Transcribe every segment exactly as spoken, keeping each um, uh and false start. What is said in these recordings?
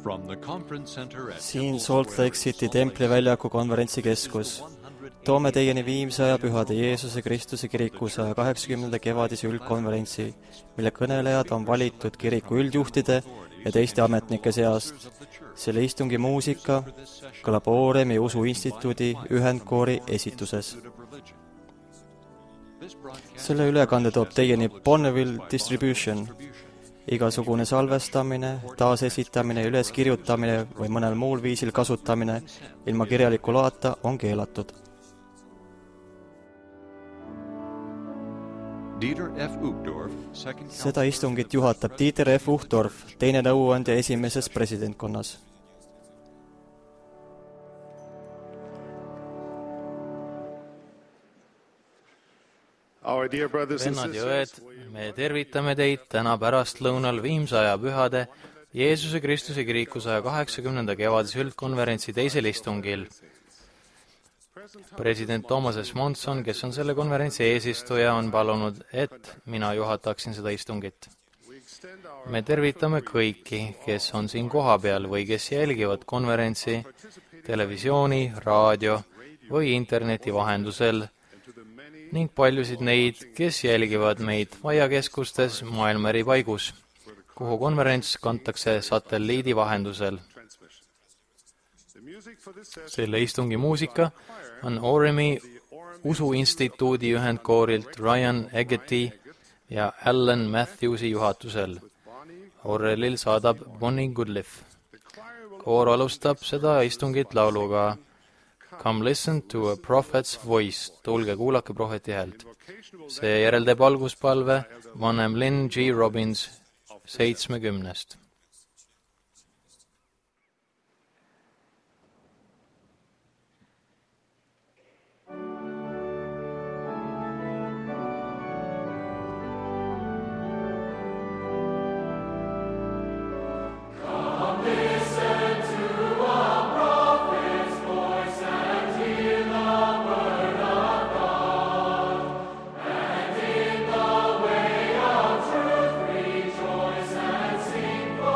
siin Salt Lake City Templi väljaku konverentsikeskus. Toome teieni Viimsaja Pühade Jeesuse Kristuse kiriku saja kaheksakümnenda kevadise üldkonverentsi, mille kõnelejad on valitud kiriku üldjuhtide ja teiste ametnike seast. Selle istungi muusika kõlab Ooremi Usuinstituudi ühendkoori esituses. Selle ülekande toob teieni Bonneville Distribution. Igasugune salvestamine, taasesitamine, üleskirjutamine või mõnel muul viisil kasutamine ilma kirjaliku loata on keelatud. Seda istungit juhatab Dieter F. Uchtdorf, teine nõuandja esimeses presidentkonnas. Vennad ja õed, me tervitame teid täna pärastlõunal Viimsaja Pühade Jeesuse Kristuse kiriku saja kaheksakümnenda kevadise üldkonverentsi teisel istungil. President Thomas S. Monson, kes on selle konverentsi eesistuja, on palunud, et mina juhataksin seda istungit. Me tervitame kõiki, kes on siin kohapeal või kes jälgivad konverentsi televisiooni, raadio või interneti vahendusel ning paljusid neid, kes jälgivad meid vaiakeskustes maailma eri paigus, kuhu konverents kantakse satelliidi vahendusel. Selle istungi muusika on Ooremi Usuinstituudi ühendkoorilt Ryan Eggeti ja Alan Matthewsi juhatusel. Orrelil saadab Bonnie Goodliff. Koor alustab seda istungit lauluga Come listen to a prophet's voice, tulge kuulake prohveti häält. Seejärel teeb alguspalve vanem Lynn G. Robbins seitsmekümnest. For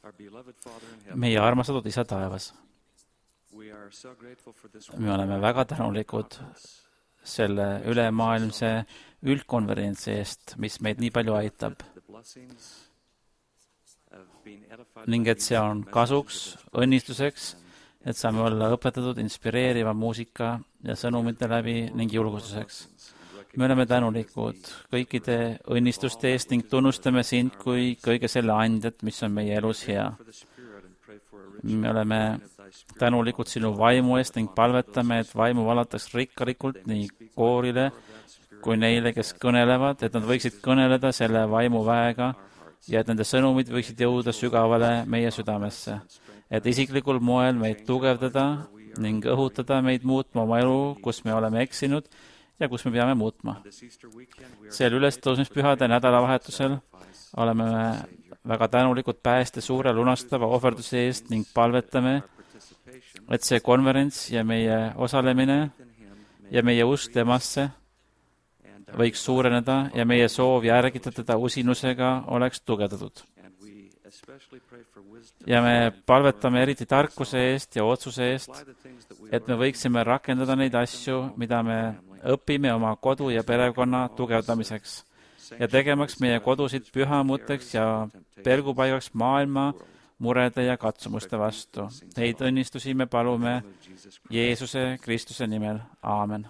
meie armastatud Isa taevas. Me oleme väga tänulikud selle ülemaailmse üldkonverentsi eest, mis meid nii palju aitab. Ning et see on kasuks, õnnistuseks, et saame olla õpetatud inspireeriva muusika ja sõnumite läbi ning julgustuseks. Me oleme tänulikud kõikide õnnistuste eest ning tunnustame sind kui kõige selle andjat, mis on meie elus hea. Me oleme tänulikud sinu vaimu eest ning palvetame, et vaimu valataks rikkalikult nii koorile kui neile, kes kõnelevad, et nad võiksid kõneleda selle vaimu väega ja et nende sõnumid võiksid jõuda sügavale meie südamesse, et isiklikul moel meid tugevdada ning õhutada meid muutma oma elu, kus me oleme eksinud ja kus me peame muutma. Sel ülestõusmispühade nädalavahetusel oleme väga tänulikud pääste suure lunastava ohverduse eest ning palvetame, et see konverents ja meie osalemine ja meie usk temasse võiks suureneda ja meie soov järgida teda usinusega oleks tugevdatud. Ja me palvetame eriti tarkuse eest ja otsuse eest, et me võiksime rakendada neid asju, mida me õpime oma kodu ja perekonna tugevdamiseks ja tegemaks meie kodusid pühamuteks ja pelgupaigaks maailma murede ja katsumuste vastu. Neid õnnistusi me palume Jeesuse Kristuse nimel. Aamen.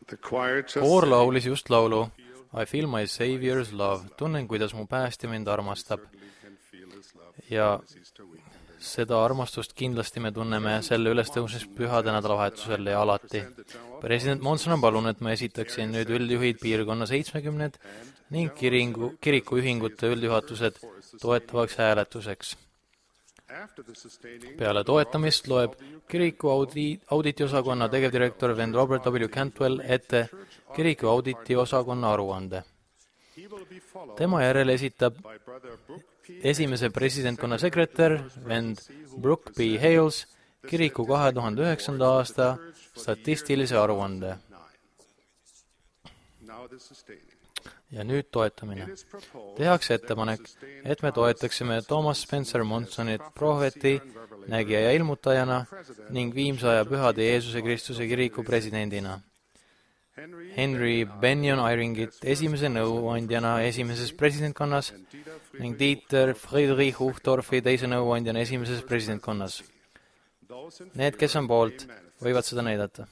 koor laulis just laulu I feel my savior's love, tunnen, kuidas mu päästja mind armastab. Ja seda armastust kindlasti me tunneme selle ülestõusmis pühade nädalavahetusel ja alati. President Monson on palunud, et ma esitaksin nüüd üldjuhid piirkonna seitsmekümned ning kiringu, kirikuühingute üldjuhatused toetavaks hääletuseks. Peale toetamist loeb kiriku audi, auditiosakonna tegevdirektor Ven Robert W. Cantwell ette kiriku auditiosakonna aruande. Tema järel esitab esimese presidentkonna sekretär Vend Brooke B. Hales kiriku kahe tuhande üheksanda aasta statistilise aruande. Ja nüüd toetamine. Tehakse ettepanek, et me toetaksime Thomas Spencer Monsonit prohveti, nägija ja ilmutajana ning viimsaja pühade Jeesuse Kristuse kiriku presidendina. Henry Benyon Eyringit esimese nõuandjana esimeses presidentkonnas ning Dieter Friedrich Uchtdorfi teise nõuandjana esimeses presidentkonnas. Need, kes on poolt, võivad seda näidata.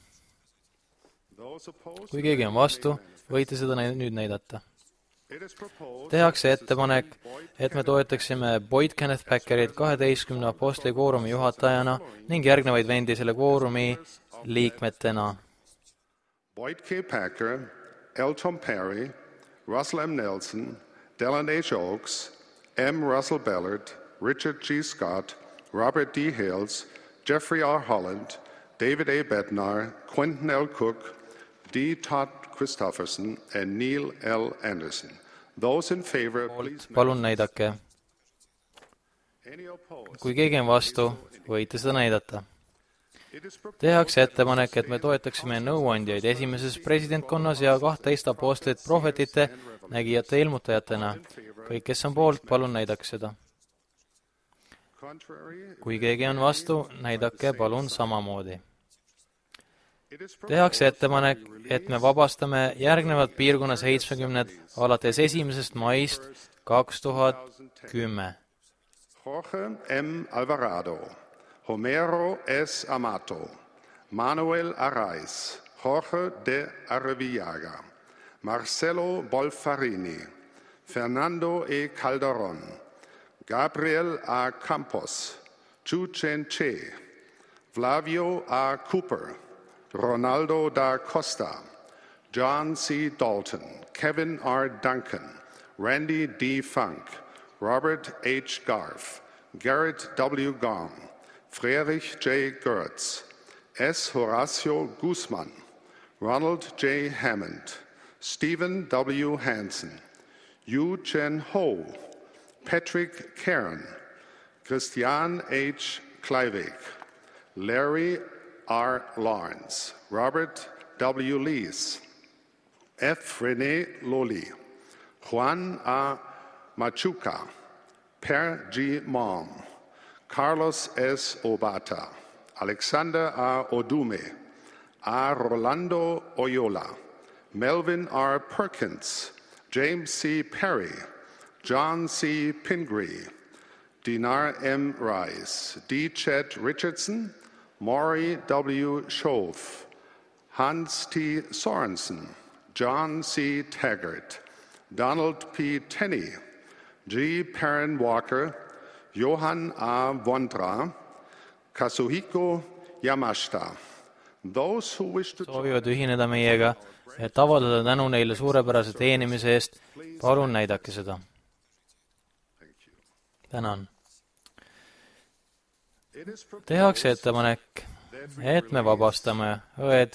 Kui keegi on vastu, võite seda nüüd näidata. Tehakse ettepanek, et me toetaksime Boyd Kenneth Packerit kaheteistkümne apostli koorumi juhatajana ning järgnevaid vendi selle koorumi liikmetena. Boyd K. Packer, L. Tom Perry, Russell M. Nelson, Dylan H. Oaks, M. Russell Ballard, Richard G. Scott, Robert D. Hales, Jeffrey R. Holland, David A. Bednar, Quentin L. Cook, D. Todd Christofferson and Neil L. Anderson. Those in favor, please. Palun näidake. Kui keegi on vastu, võite seda näidata. Tehakse ettepanek, et me toetaksime nõuandjaid esimeses presidentkonnas ja kahtteist apostlit prohvetite, nägijate ilmutajatena. Kõik, kes on poolt, palun näidake seda. Kui keegi on vastu, näidake palun samamoodi. Tehakse ettepanek, et me vabastame järgnevad piirkonna seitsmekümned alates esimesest maist kaks tuhat kümme. Jorge M. Alvarado, Homero S. Amato, Manuel Arraiz, Jorge de Arrevillaga, Marcelo Bolfarini, Fernando E. Calderón, Gabriel A. Campos, Chu Chen Che, Flavio A. Cooper, Ronaldo da Costa, John C. Dalton, Kevin R. Duncan, Randy D. Funk, Robert H. Garf, Garrett W. Gong, Friedrich J. Gertz, S. Horacio Guzman, Ronald J. Hammond, Stephen W. Hansen, Yu Chen Ho, Patrick Cairn, Christian H. Kleivig, Larry R. Lawrence, Robert W. Lees, F. René Loli, Juan A. Machuca, Per G. Mom, Carlos S. Obata, Alexander A. Odume, A. Rolando Oyola, Melvin R. Perkins, James C. Perry, John C. Pingree, Dinar M. Rice, D. Chet Richardson, Maury W. Schoaf, Hans T. Sorensen, John C. Taggart, Donald P. Tenney, G. Perrin Walker, Johan A. Vondra, Kazuhiko Yamashita. Those who wish to soovivad ühineda meiega, et avaldada tänu neile suurepärase teenimise eest, palun näidake seda. Tänan. Tehakse ettepanek, et me vabastame õed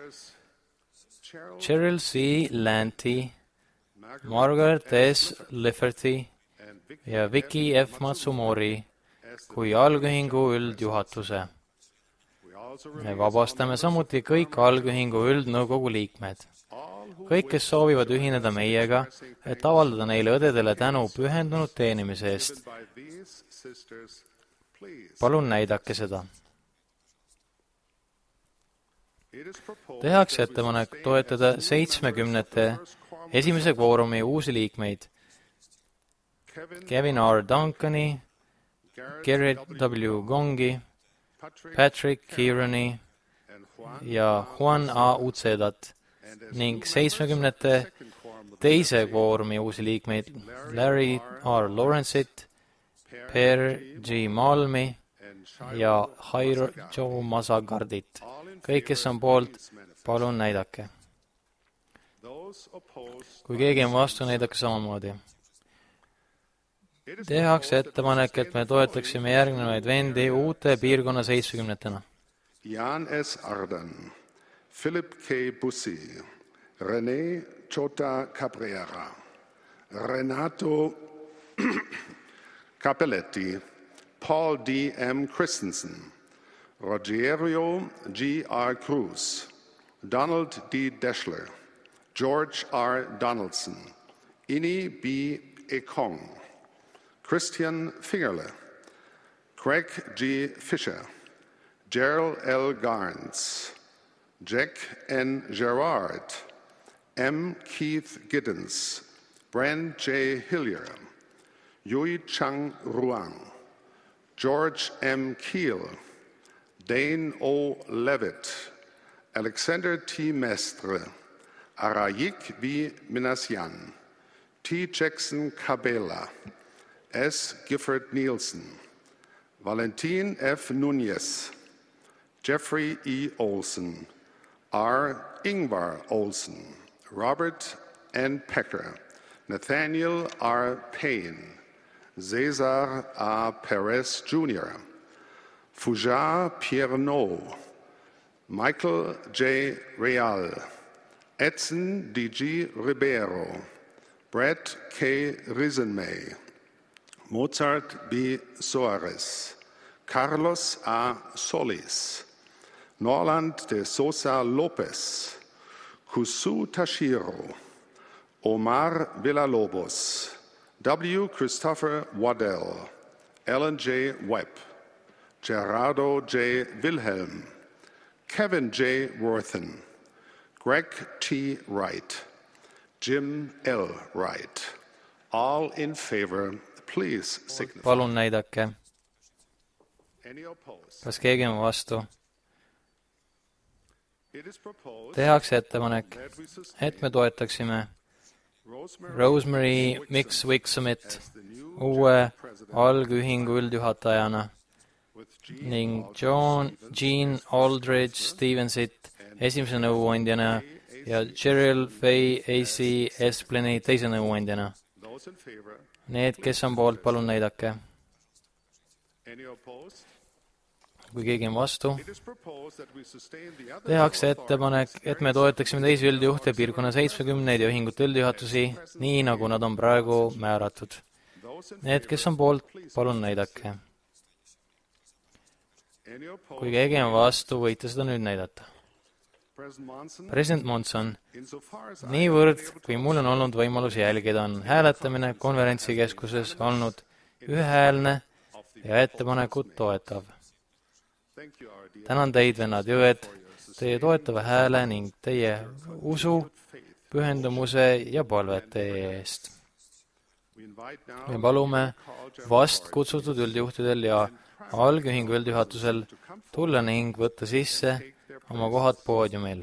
Cheryl C. Lanty, Margaret S. Lifferty ja Vicky F. Matsumori kui algühingu üldjuhatuse. Me vabastame samuti kõik algühingu üldnõukogu liikmed. Kõik, kes soovivad ühineda meiega, et avaldada neile õdedele tänu pühendunud teenimise eest. Palun näidake seda. Tehakse ettepanek toetada seitsmekümnete esimese kvoorumi uusi liikmeid. Kevin R. Duncani, Garrett W. Gongi, Patrick Kierani ja Juan A. Utsedat ning seitsmekümnete teise kvoorumi uusi liikmeid Larry R. Lawrence'it, Per G. Malmi ja Jairo Joe Masagardit. Kõik, kes on poolt, palun näidake. Kui keegi on vastu, näidake samamoodi. Tehakse ettepanek, et me toetaksime järgnevaid vendi uute piirkonna seitsmekümnetena. Jan S. Arden, Philip K. Bussi, René Chota Cabrera, Renato Capelletti, Paul D. M. Christensen, Rogerio G. R. Cruz, Donald D. Deschler, George R. Donaldson, Ini B. Ekong, Christian Fingerle, Craig G. Fisher, Gerald L. Garns, Jack N. Gerard, M. Keith Giddens, Brand J. Hillier, Yui Chang Ruang, George M. Keel, Dane O. Levitt, Alexander T. Mestre, Arayik V. Minasyan, T. Jackson Cabela, S. Gifford Nielsen, Valentin F. Nunez, Jeffrey E. Olson, R. Ingvar Olson, Robert N. Pecker, Nathaniel R. Payne, Cesar A. Perez Junior, Foujar Pierno, Michael J. Real, Edson D G. Ribeiro, Brett K. Risenmay, Mozart B. Soares, Carlos A. Solis, Norland de Sosa Lopez, Kusu Tashiro, Omar Villalobos, W. Christopher Waddell, Ellen J. Webb, Gerardo J. Wilhelm, Kevin J. Worthen, Greg T. Wright, Jim L. Wright. All in favor, please signify. Palun näidake. Kas keegi on vastu? Tehakse ettepanek, et me toetaksime Rosemary Mix Wixomit uue algühingu üldjuhatajana ning John Jean Aldridge Stevensit esimese nõuandjana ja Cheryl Faye A C Esplini teise nõuandjana. Need, kes on poolt, palun näidake. Kui keegi on vastu, tehakse ettepanek, et me toetaksime teisi üldjuhte piirkonna seitsmekümneid ja ühingute üldjuhatusi, nii nagu nad on praegu määratud. Need, kes on poolt, palun näidake. Kui keegi on vastu, võite seda nüüd näidata. President Monson, niivõrd, kui mul on olnud võimalus jälgida, on hääletamine konverentsikeskuses olnud ühehäälne ja ettepanekut toetav. Tänan teid, vennad jõed, teie toetava hääle ning teie usu, pühendumuse ja palvete eest. Me palume vast kutsutud üldjuhtidel ja algühingu üldjuhatusel tulla ning võtta sisse oma kohad poodiumil.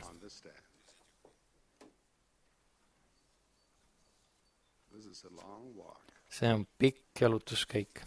See on pikk jalutuskäik.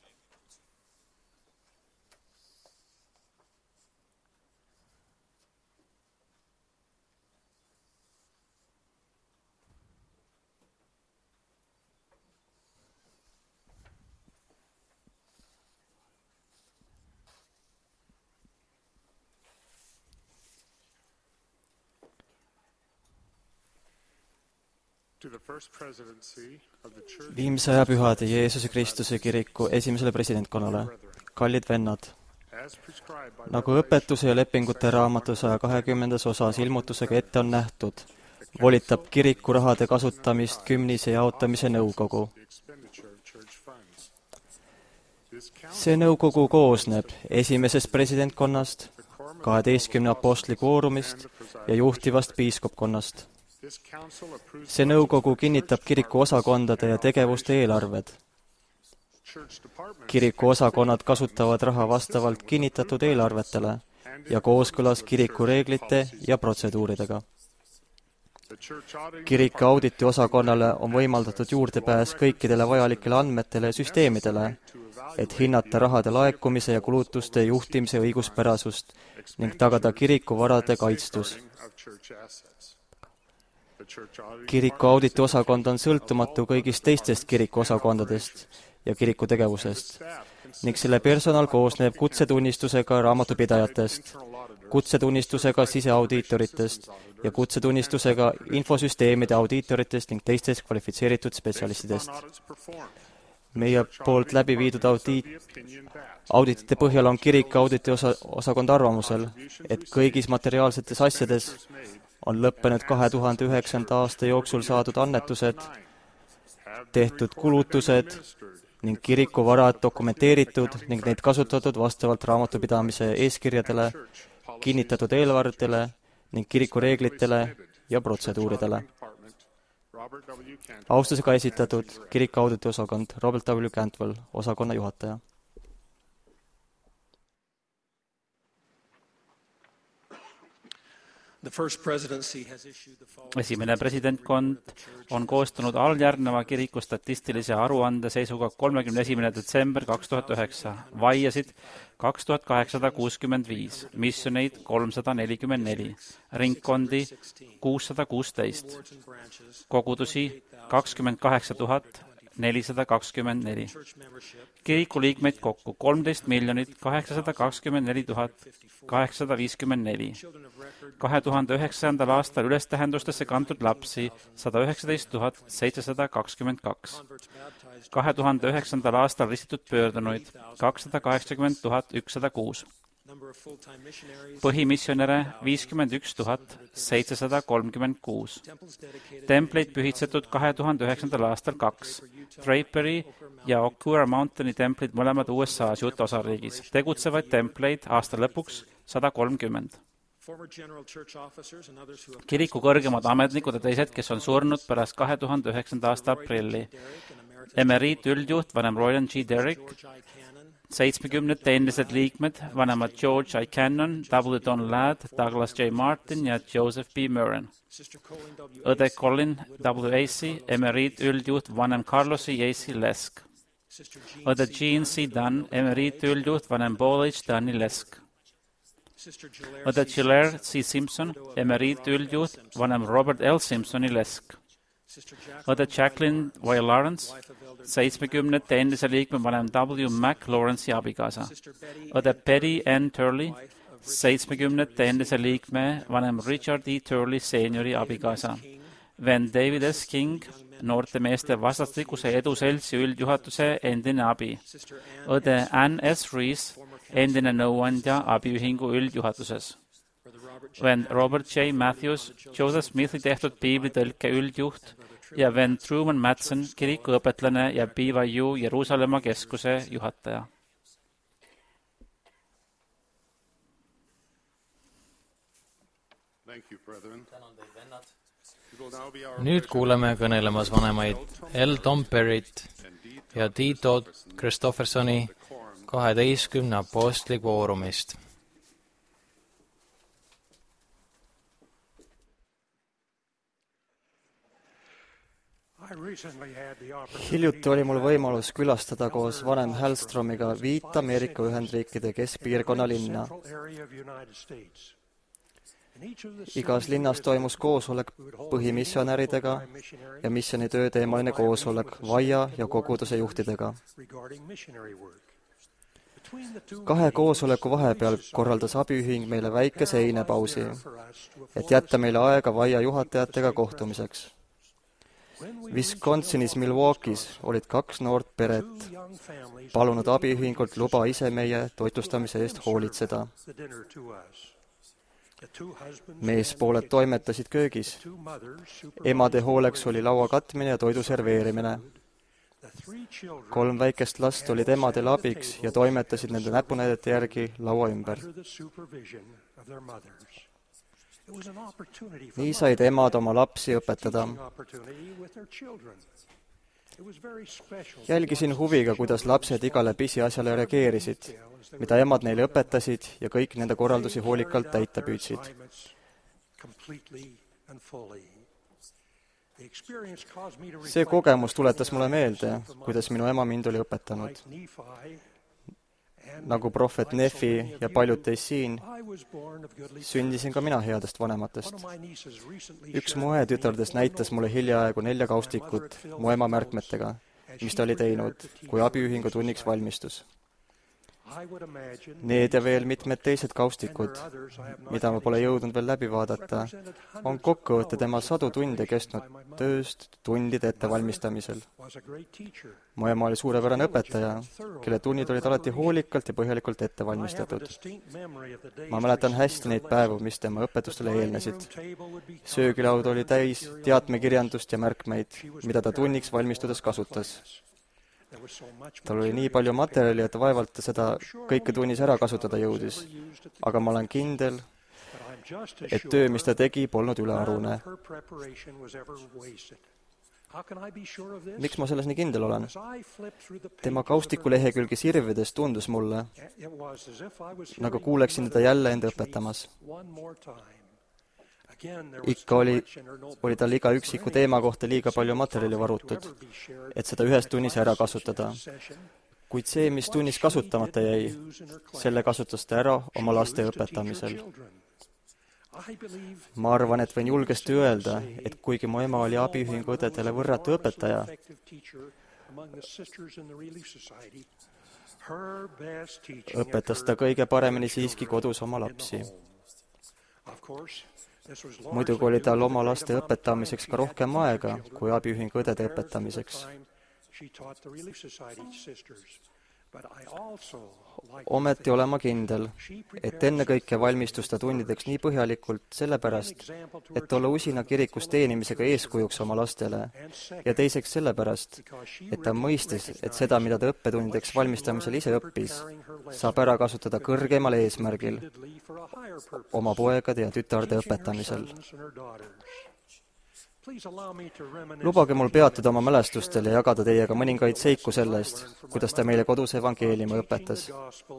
Viimse aja pühade Jeesuse Kristuse kiriku esimesele presidentkonnale. Kallid vennad, nagu õpetuse ja lepingute raamatu saja kahekümnendas osas ilmutusega ette on nähtud, volitab kiriku rahade kasutamist kümnise jaotamise nõukogu. See nõukogu koosneb esimesest presidentkonnast, kaheteistkümne apostli kvoorumist ja juhtivast piiskopkonnast. See nõukogu kinnitab kiriku osakondade ja tegevuste eelarved. Kiriku osakonnad kasutavad raha vastavalt kinnitatud eelarvetele ja kooskõlas kiriku reeglite ja protseduuridega. Kiriku auditi osakonnale on võimaldatud juurdepääs kõikidele vajalikele andmetele ja süsteemidele, et hinnata rahade laekumise ja kulutuste juhtimise õiguspärasust ning tagada kiriku varade kaitstus. Kiriku auditi osakond on sõltumatu kõigist teistest kiriku osakondadest ja kiriku tegevusest ning selle personal koosneb kutsetunnistusega raamatupidajatest, kutsetunnistusega siseaudiitoritest ja kutsetunnistusega infosüsteemide audiitoritest ning teistest kvalifitseeritud spetsialistidest. Meie poolt läbi viidud audiit, auditite põhjal on kiriku auditi osa, osakond arvamusel, et kõigis materiaalsetes asjades on lõppenud kahe tuhande üheksanda aasta jooksul saadud annetused, tehtud kulutused ning kiriku varad dokumenteeritud ning neid kasutatud vastavalt raamatupidamise eeskirjadele, kinnitatud eelarvetele ning kiriku reeglitele ja protseduuridele. Austusega esitatud kiriku auditi osakond Robert W. Cantwell, osakonna juhataja. Esimene presidentkond on koostanud alljärgneva kiriku statistilise aruande seisuga kolmekümne esimene detsember kaks tuhat üheksa, vaiasid kaks tuhat kaheksasada kuuskümmend viis, missioneid kolmsada nelikümmend neli, ringkondi kuussada kuusteist, kogudusi kakskümmend kaheksa tuhat nelisada kakskümmend neli. Kiriku liikmeid kokku kolmteist miljonit kaheksasada kakskümmend neli tuhat kaheksasada viiskümmend neli. kahe tuhande üheksandal aastal ülestähendustesse kantud lapsi sada üheksateist tuhat seitsesada kakskümmend kaks. kahe tuhande üheksandal aastal ristitud pöördunuid kakssada kaheksakümmend tuhat ükssada kuus. Põhimissionäre viiskümmend üks tuhat seitsesada kolmkümmend kuus. Templeid pühitsetud kahe tuhande üheksandal aastal kaks. Drapery ja Okura Mountaini templid mõlemad U S A-s Utah osariigis. Tegutsevaid templeid aasta lõpuks sada kolmkümmend. Kiriku kõrgemad ametnikud ja teised, kes on surnud pärast kahe tuhande üheksanda aasta aprilli. Emeriit üldjuht vanem Roland G. Derrick, seitsmekümnete endised liikmed, vanemad George I. Cannon, W. Don Ladd, Douglas J. Martin ja Joseph B. Murren. Õde Colin W. Acey, emeriit üldjuht vanem Carlos E. Acey Lesk. Õde Jean C. Dunn, emeriit üldjuht vanem Paul H. Dunni Lesk. Õde Giller C. Simpson, emeriit üldjuht vanem Robert L. Simpsoni Lesk. Õde Jacqueline Y. Lawrence, seitsmekümnete endise liikme vanem W. Mac Lawrence'i abikaasa. Õde Betty N. Turley, seitsmekümnete endise liikme vanem Richard E. Turley seeniori abikaasa. Vend David S. King, noorte meeste vastastikuse eduseltsi üldjuhatuse endine abi. Õde Ann S. Rees, endine nõuandja abiühingu üldjuhatuses. Vend Robert J. Matthews, Joseph Smithi tehtud piiblitõlke üldjuht ja vend Truman Madsen, kirikuõpetlane ja B Y U Jeruusalemma keskuse juhataja. Nüüd kuuleme kõnelemas vanemaid L. Tom Perryt ja Tito Christoffersoni kaheteistkümne apostli kvoorumist. Hiljuti oli mul võimalus külastada koos vanem Hallstromiga viit Ameerika Ühendriikide keskpiirkonna linna. Igas linnas toimus koosolek põhimissionäridega ja missionitöö teemaline koosolek vaia ja koguduse juhtidega. Kahe koosoleku vahepeal korraldas abiühing meile väikese einepausi, et jätta meile aega vaia juhatajatega kohtumiseks. Wisconsinis Milwaukee's olid kaks noort peret palunud abiühingult luba ise meie toitlustamise eest hoolitseda. Meespooled toimetasid köögis. Emade hooleks oli laua katmine ja toidu serveerimine. Kolm väikest last olid emadele abiks ja toimetasid nende näpunäidete järgi laua ümber. Nii said emad oma lapsi õpetada. Jälgisin huviga, kuidas lapsed igale pisiasjale reageerisid, mida emad neile õpetasid ja kõik nende korraldusi hoolikalt täita püüdsid. see kogemus tuletas mulle meelde, kuidas minu ema mind oli õpetanud. Nagu prohvet Nefi ja paljud teist siin, sündisin ka mina headest vanematest. Üks mu õe tütardest näitas mulle hiljaaegu nelja kaustikut mu ema märkmetega, mis ta oli teinud, kui abiühingu tunniks valmistus. Need ja veel mitmed teised kaustikud, mida ma pole jõudnud veel läbi vaadata, on kokkuvõtte tema sadu tunde kestnud tööst tundide ettevalmistamisel. Mu ema oli suurepärane õpetaja, kelle tunnid olid alati hoolikalt ja põhjalikult ette valmistatud. Ma mäletan hästi neid päevu, mis tema õpetustele eelnesid. Söögilaud oli täis teatmekirjandust ja märkmeid, mida ta tunniks valmistudes kasutas. Tal oli nii palju materjali, et vaevalt ta seda kõike tunnis ära kasutada jõudis, aga ma olen kindel, et töö, mis ta tegi, polnud ülearune. Miks ma selles nii kindel olen? Tema kaustiku lehekülgi sirvides tundus mulle, nagu kuuleksin teda jälle enda õpetamas. Ikka oli, oli tal iga üksiku teema kohta liiga palju materjali varutud, et seda ühes tunnis ära kasutada. Kuid see, mis tunnis kasutamata jäi, selle kasutas ta ära oma laste õpetamisel. Ma arvan, et võin julgesti öelda, et kuigi mu ema oli abiühingu õdedele võrratu õpetaja, õpetas ta kõige paremini siiski kodus oma lapsi. Muidugi oli tal oma laste õpetamiseks ka rohkem aega kui abiühingu õdede õpetamiseks. Ometi olen ma kindel, et ennekõike valmistus ta tundideks nii põhjalikult sellepärast, et olla usina kirikus teenimisega eeskujuks oma lastele ja teiseks sellepärast, et ta mõistis, et seda, mida ta õppetundideks valmistamisel ise õppis, saab ära kasutada kõrgemal eesmärgil oma poegade ja tütarde õpetamisel. Lubage mul peatuda oma mälestustel ja jagada teiega mõningaid seiku sellest, kuidas ta meile kodus evangeeliumi õpetas.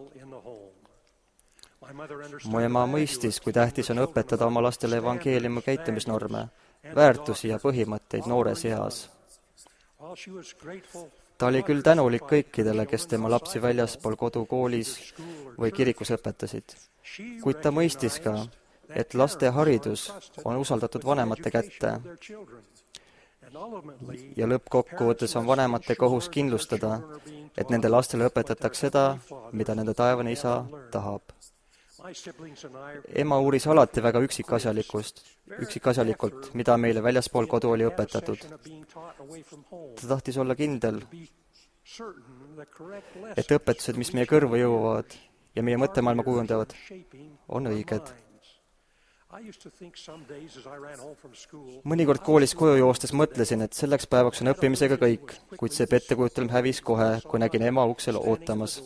Mu ema mõistis, kui tähtis on õpetada oma lastele evangeeliumi käitumisnorme, väärtusi ja põhimõtteid noores eas. Ta oli küll tänulik kõikidele, kes tema lapsi väljaspool kodu koolis või kirikus õpetasid, kuid ta mõistis ka, et laste haridus on usaldatud vanemate kätte ja lõppkokkuvõttes on vanemate kohus kindlustada, et nende lastele õpetataks seda, mida nende taevane isa tahab. Ema uuris alati väga üksikasjalikust, üksikasjalikult, mida meile väljaspool kodu oli õpetatud. Ta tahtis olla kindel, et õpetused, mis meie kõrvu jõuavad ja meie mõttemaailma kujundavad, on õiged. Mõnikord koolis koju joostes mõtlesin, et selleks päevaks on õppimisega kõik, kuid see pettekujutelm hävis kohe, kui nägin ema uksel ootamas.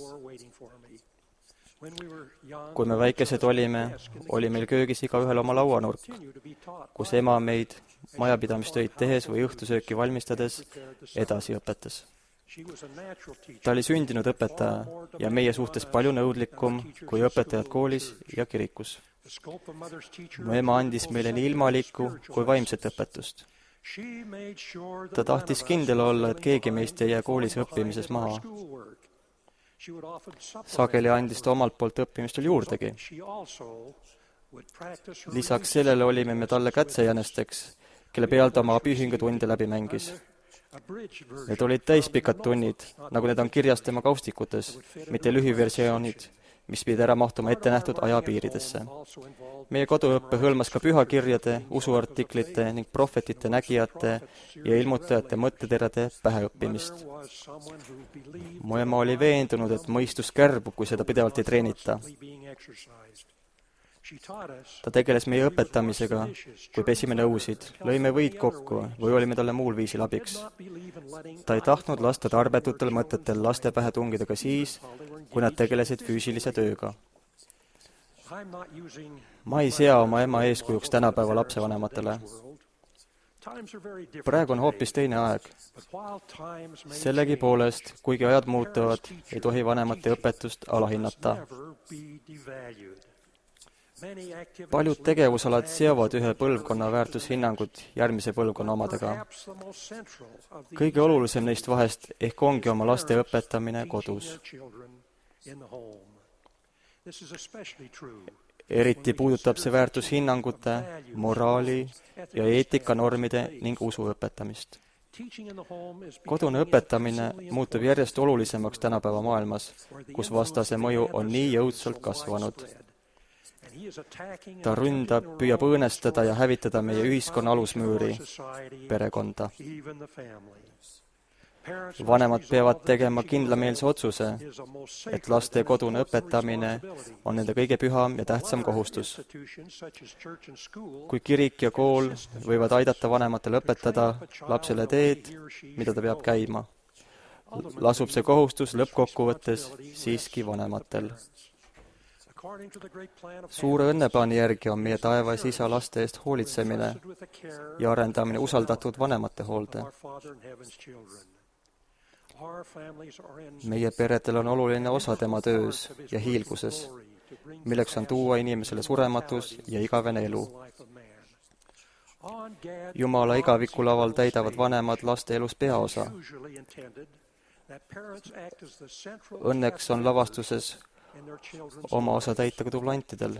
Kui me väikesed olime, oli meil köögis igaühel oma lauanurk, kus ema meid majapidamistöid tehes või õhtusööki valmistades edasi õpetas. Ta oli sündinud õpetaja ja meie suhtes palju nõudlikum kui õpetajad koolis ja kirikus. Mu ema andis meile nii ilmalikku kui vaimset õpetust. Ta tahtis kindel olla, et keegi meist ei jää koolis õppimises maha. Sageli andis ta omalt poolt õppimistel juurdegi. Lisaks sellele olime me talle kätsejänesteks, kelle pealt oma abiühingu tunde läbi mängis. Need olid täispikad tunnid, nagu need on kirjas tema kaustikutes, mitte lühiversioonid, mis pidi ära mahtuma ette nähtud ajapiiridesse. Meie koduõppe hõlmas ka pühakirjade, usuartiklite ning prohvetite, nägijate ja ilmutajate mõtteterade päheõppimist. Mu ema oli veendunud, et mõistus kärbub, kui seda pidevalt ei treenita. Ta tegeles meie õpetamisega, kui pesime nõusid, lõime võid kokku või olime talle muul viisil abiks. Ta ei tahtnud lasta tarbetutel mõtetel laste pähe tungida ka siis, kui nad tegelesid füüsilise tööga. Ma ei sea oma ema eeskujuks tänapäeva lapsevanematele. Praegu on hoopis teine aeg. Sellegipoolest, kuigi ajad muutuvad, ei tohi vanemate õpetust alahinnata. paljud tegevusalad seovad ühe põlvkonna väärtushinnangud järgmise põlvkonna omadega. Kõige olulisem neist vahest ehk ongi oma laste õpetamine kodus. Eriti puudutab see väärtushinnangute, moraali ja eetikanormide ning usu õpetamist. Kodune õpetamine muutub järjest olulisemaks tänapäeva maailmas, kus vastase mõju on nii jõudsalt kasvanud. Ta ründab, püüab õõnestada ja hävitada meie ühiskonna alusmüüri, perekonda. Vanemad peavad tegema kindlameelse otsuse, et laste kodune õpetamine on nende kõige püham ja tähtsam kohustus. Kui kirik ja kool võivad aidata vanematel õpetada lapsele teed, mida ta peab käima, lasub see kohustus lõppkokkuvõttes siiski vanematel. Suure õnneplaani järgi on meie taevas isa laste eest hoolitsemine ja arendamine usaldatud vanemate hoolde. Meie peredel on oluline osa tema töös ja hiilguses, milleks on tuua inimesele surematus ja igavene elu. Jumala igavikulaval täidavad vanemad laste elus peaosa. Õnneks on lavastuses oma osa täita ka dublantidel,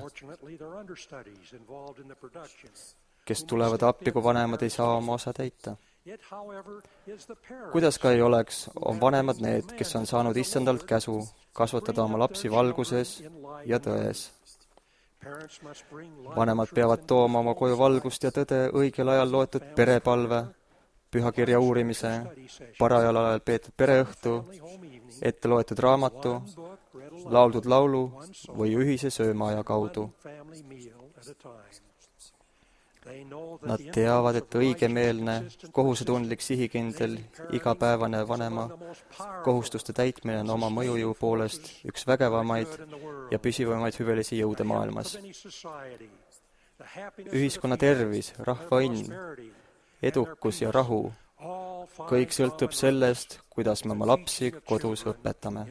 kes tulevad appi, kui vanemad ei saa oma osa täita. Kuidas ka ei oleks, on vanemad need, kes on saanud issandalt käsu kasvatada oma lapsi valguses ja tões. Vanemad peavad tooma oma koju valgust ja tõde õigel ajal loetud perepalve, pühakirja uurimise, parajal ajal peetud pereõhtu, ette loetud raamatu, lauldud laulu või ühise söömaaja kaudu. Nad teavad, et õigemeelne, kohusetundlik, sihikindel, igapäevane vanema kohustuste täitmine on oma mõjujõu poolest üks vägevamaid ja püsivamaid hüvelisi jõude maailmas. Ühiskonna tervis, rahva õnn, edukus ja rahu, kõik sõltub sellest, kuidas me oma lapsi kodus õpetame.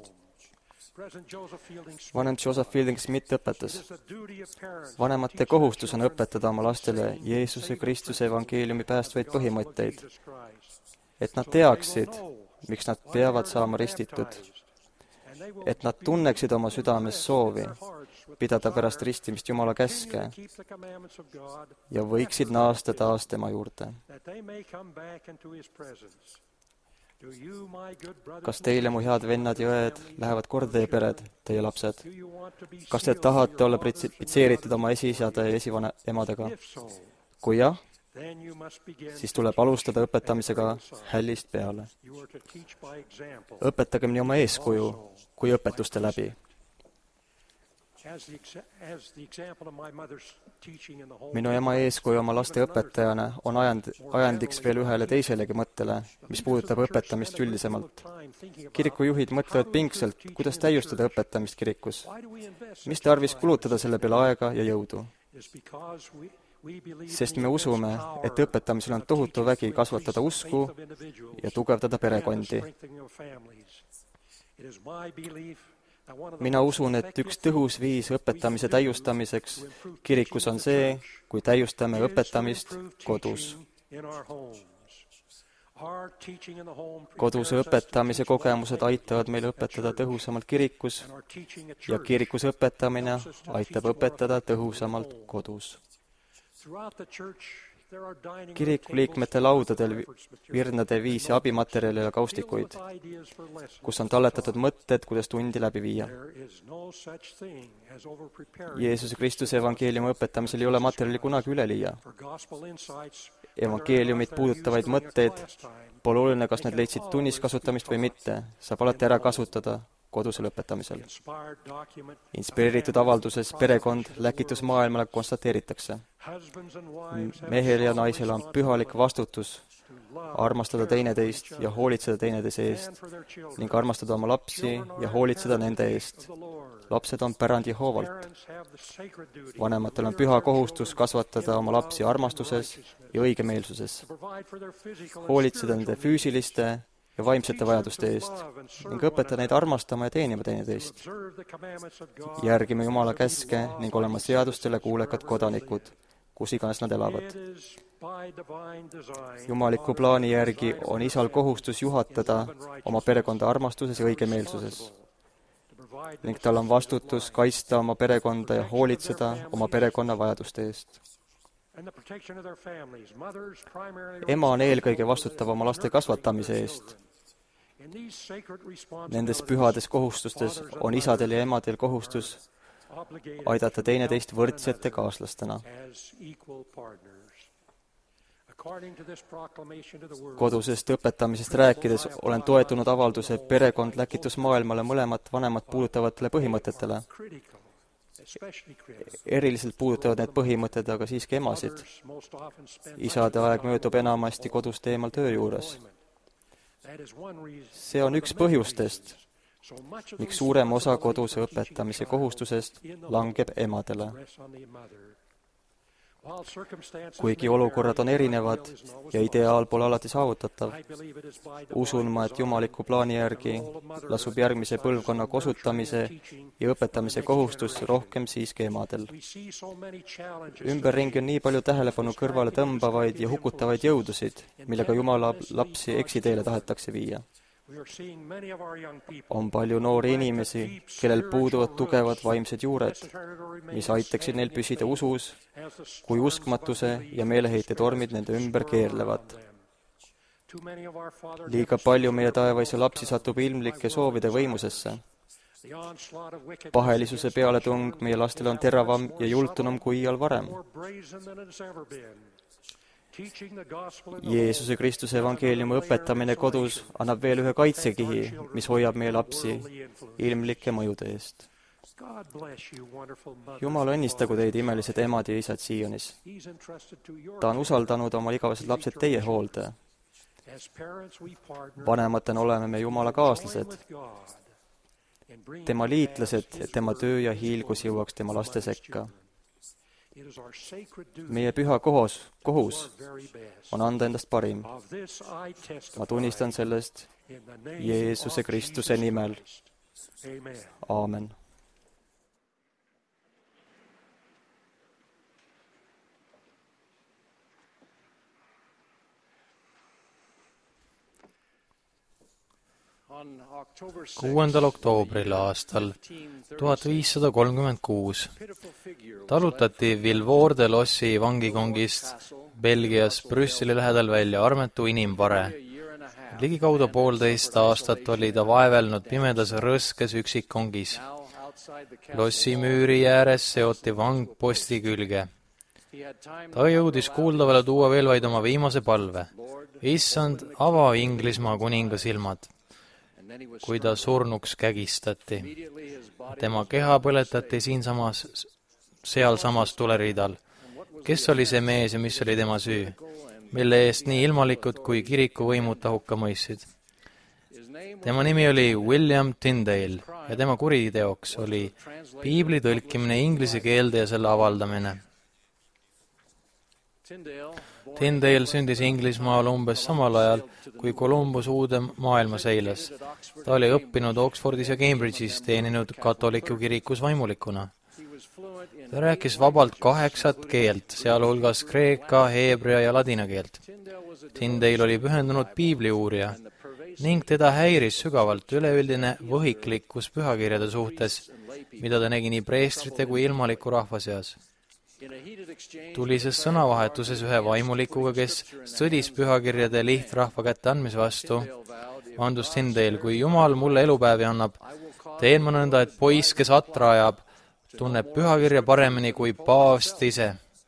Vanem Joseph Fielding Smith õpetas, vanemate kohustus on õpetada oma lastele Jeesuse Kristuse evangeeliumi päästvaid põhimõtteid, et nad teaksid, miks nad peavad saama ristitud, et nad tunneksid oma südames soovi pidada pärast ristimist Jumala käske ja võiksid naasta taas tema juurde. Kas teile, mu head vennad ja õed, lähevad korda teie pered, teie lapsed? Kas te tahate olla pitseeritud oma esiisade ja esivanemadega? Kui jah, siis tuleb alustada õpetamisega hällist peale. Õpetagem nii oma eeskuju kui õpetuste läbi. Minu ema eeskuju oma laste õpetajana on ajand, ajandiks veel ühele teiselegi mõttele, mis puudutab õpetamist üldisemalt. Kirikujuhid mõtlevad pingsalt, kuidas täiustada õpetamist kirikus. Mis tarvis kulutada selle peale aega ja jõudu? Sest me usume, et õpetamisel on tohutu vägi kasvatada usku ja tugevdada perekondi. Mina usun, et üks tõhus viis õpetamise täiustamiseks kirikus on see, kui täiustame õpetamist kodus. Koduse õpetamise kogemused aitavad meil õpetada tõhusamalt kirikus ja kirikus õpetamine aitab õpetada tõhusamalt kodus. Kiriku liikmete laudadel virnade viisi abimaterjale ja kaustikuid, kus on talletatud mõtted, kuidas tundi läbi viia. Jeesuse Kristuse evangeeliumi õpetamisel ei ole materjali kunagi üleliia. Evangeeliumit puudutavaid mõtteid pole oluline, kas need leidsid tunnis kasutamist või mitte, saab alati ära kasutada kodusel õpetamisel. Inspireeritud avalduses perekond läkitus maailmale konstateeritakse. Mehel ja naisel on pühalik vastutus armastada teineteist ja hoolitseda teineteise eest ning armastada oma lapsi ja hoolitseda nende eest. Lapsed on pärand Jehoovalt. Vanematel on püha kohustus kasvatada oma lapsi armastuses ja õigemeelsuses, hoolitseda nende füüsiliste ja vaimsete vajaduste eest ning õpeta neid armastama ja teenima teineteist. Järgime Jumala käske ning olema seadustele kuulekad kodanikud, kus iganes nad elavad. Jumaliku plaani järgi on isal kohustus juhatada oma perekonda armastuses ja õigemeelsuses ning tal on vastutus kaitsta oma perekonda ja hoolitseda oma perekonna vajaduste eest. Ema on eelkõige vastutav oma laste kasvatamise eest. Nendes pühades kohustustes on isadel ja emadel kohustus aidata teineteist võrdsete kaaslastena. Kodusest õpetamisest rääkides olen toetunud avalduse perekond läkitus maailmale mõlemat vanemat puudutavatele põhimõtetele. Eriliselt puudutavad need põhimõtted aga siiski emasid. Isade aeg möödub enamasti kodust eemal töö juures. See on üks põhjustest, miks suurem osa koduse õpetamise kohustusest langeb emadele. Kuigi olukorrad on erinevad ja ideaal pole alati saavutatav, usun ma, et jumaliku plaani järgi lasub järgmise põlvkonna kosutamise ja õpetamise kohustus rohkem siiski emadel. Ümberringi on nii palju tähelepanu kõrvale tõmbavaid ja hukutavaid jõudusid, millega Jumala lapsi eksiteele tahetakse viia. On palju noori inimesi, kellel puuduvad tugevad vaimsed juured, mis aitaksid neil püsida usus, kui uskmatuse ja meeleheite tormid nende ümber keerlevad. Liiga palju meie taevaisa lapsi satub ilmlike soovide võimusesse. Pahelisuse pealetung meie lastele on teravam ja jultunum kui iial varem. Jeesuse Kristuse evangeeliumi õpetamine kodus annab veel ühe kaitsekihi, mis hoiab meie lapsi ilmlike mõjude eest. Jumal õnnistagu teid, imelised emad ja isad Sionis. Ta on usaldanud oma igavesed lapsed teie hoolde. Vanematena oleme me Jumala kaaslased, tema liitlased, et tema töö ja hiilgus jõuaks tema laste sekka. Meie püha kohus, kohus on anda endast parim. Ma tunnistan sellest Jeesuse Kristuse nimel. Aamen. kuuendal oktoobril aastal tuhat viissada kolmkümmend kuus talutati Vilvoorde lossi vangikongist Belgias Brüsseli lähedal välja armetu inimvare. Ligikaudu poolteist aastat oli ta vaevelnud pimedas rõskes üksikkongis. Lossi müüri ääres seoti vang posti külge. Ta jõudis kuuldavale tuua veel vaid oma viimase palve. Issand, ava Inglismaa kuninga silmad. Kui ta surnuks kägistati. Tema keha põletati siinsamas, sealsamas tuleriidal. Kes oli see mees ja mis oli tema süü, mille eest nii ilmalikud kui kiriku võimud ta hukka mõistsid? Tema nimi oli William Tyndale ja tema kuriteoks oli piibli tõlkimine inglise keelde ja selle avaldamine. Tyndale sündis Inglismaal umbes samal ajal, kui Columbus uude maailma seilas. Ta oli õppinud Oxfordis ja Cambridge'is, teeninud katoliku kirikus vaimulikuna. Ta rääkis vabalt kaheksat keelt, sealhulgas kreeka, heebrea ja ladina keelt. Tyndale oli pühendunud piibliuurija ning teda häiris sügavalt üleüldine võhiklikkus pühakirjade suhtes, mida ta nägi nii preestrite kui ilmaliku rahva seas. Tulises sõnavahetuses ühe vaimulikuga, kes sõdis pühakirjade lihtrahva kätte andmise vastu, andus Tyndale, kui Jumal mulle elupäevi annab, teen ma nõnda, et poiss, kes atra ajab, tunneb pühakirja paremini kui paavst ise.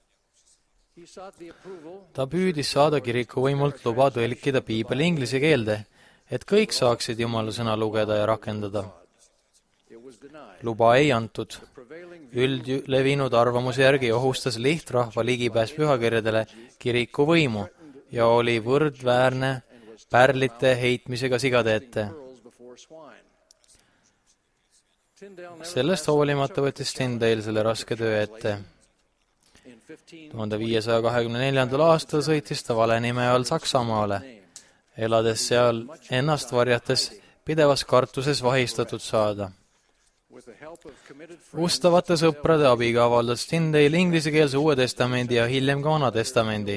Ta püüdis saada kiriku võimult luba tõlkida piibel inglise keelde, et kõik saaksid Jumala sõna lugeda ja rakendada. Luba ei antud. Üldlevinud arvamuse järgi ohustas lihtrahva ligipääs pühakirjadele kiriku võimu ja oli võrdväärne pärlite heitmisega sigade ette. Sellest hoolimata võttis Tyndale selle raske töö ette. tuhande viiesaja kahekümne neljandal aastal sõitis ta vale nime all Saksamaale elades seal ennast varjates, pidevas kartuses vahistatud saada. Ustavate sõprade abiga avaldas Tyndale inglisekeelse Uue Testamendi ja hiljem ka Vana Testamendi.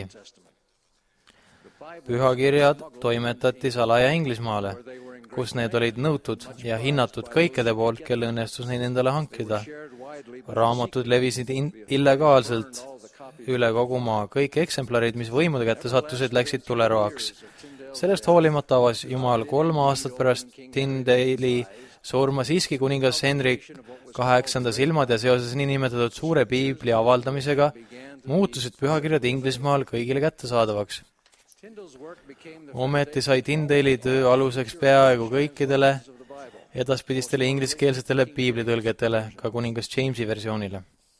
Pühakirjad toimetati salaja Inglismaale, kus need olid nõutud ja hinnatud kõikide poolt, kelle õnnestus neid endale hankida. Raamatud levisid in- illegaalselt üle kogu maa. Kõik eksemplarid, mis võimude kätte sattusid, läksid tuleroaks. Sellest hoolimata avas Jumal kolm aastat pärast Tyndale'i surma siiski kuningas Henry kaheksanda silmad ja seoses niinimetatud suure piibli avaldamisega muutusid pühakirjad Inglismaal kõigile kättesaadavaks. Ometi sai Tyndale'i töö aluseks peaaegu kõikidele edaspidistele ingliskeelsetele piiblitõlgetele, ka kuningas Jamesi versioonile.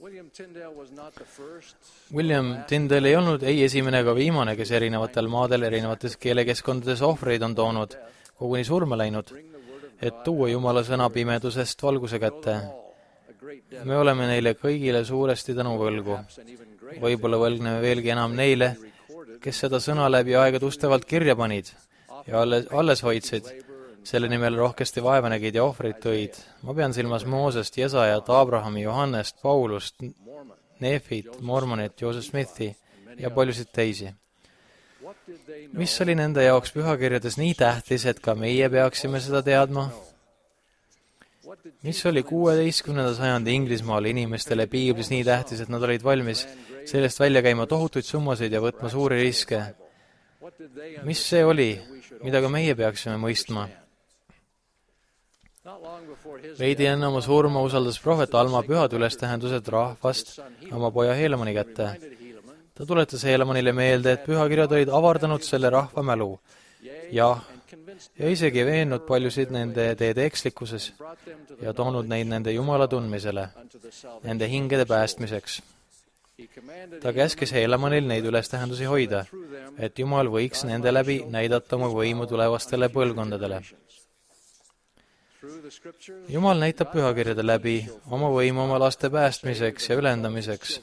William Tyndale ei olnud ei esimene ega viimane, kes erinevatel maadel erinevates keelekeskkondades ohvreid on toonud, koguni surma läinud, et tuua Jumala sõna pimedusest valguse kätte. Me oleme neile kõigile suuresti tänuvõlgu. Võib-olla võlgneme veelgi enam neile, kes seda sõna läbi aegade ustavalt kirja panid ja alles, alles hoidsid, selle nimel rohkesti vaeva nägid ja ohvreid tõid. Ma pean silmas Moosest, Jesajat, Abrahami, Johannest, Paulust, Nefit, Mormonit, Joseph Smithi ja paljusid teisi. Mis oli nende jaoks pühakirjades nii tähtis, et ka meie peaksime seda teadma? Mis oli kuueteistkümnenda sajandi Inglismaal inimestele piiblis nii tähtis, et nad olid valmis sellest välja käima tohutuid summasid ja võtma suuri riske? Mis see oli, mida ka meie peaksime mõistma? Veidi enne oma surma usaldas prohvet Alma pühad ülestähendused rahvast oma poja Heelemani kätte. Ta tuletas Heelemanile meelde, et pühakirjad olid avardanud selle rahva mälu. Jah, ja isegi veennud paljusid nende teede ekslikkuses ja toonud neid nende Jumala tundmisele, nende hingede päästmiseks. Ta käskis Heelemanil neid ülestähendusi hoida, et Jumal võiks nende läbi näidata oma võimu tulevastele põlvkondadele. Jumal näitab pühakirjade läbi oma võimu oma laste päästmiseks ja ülendamiseks.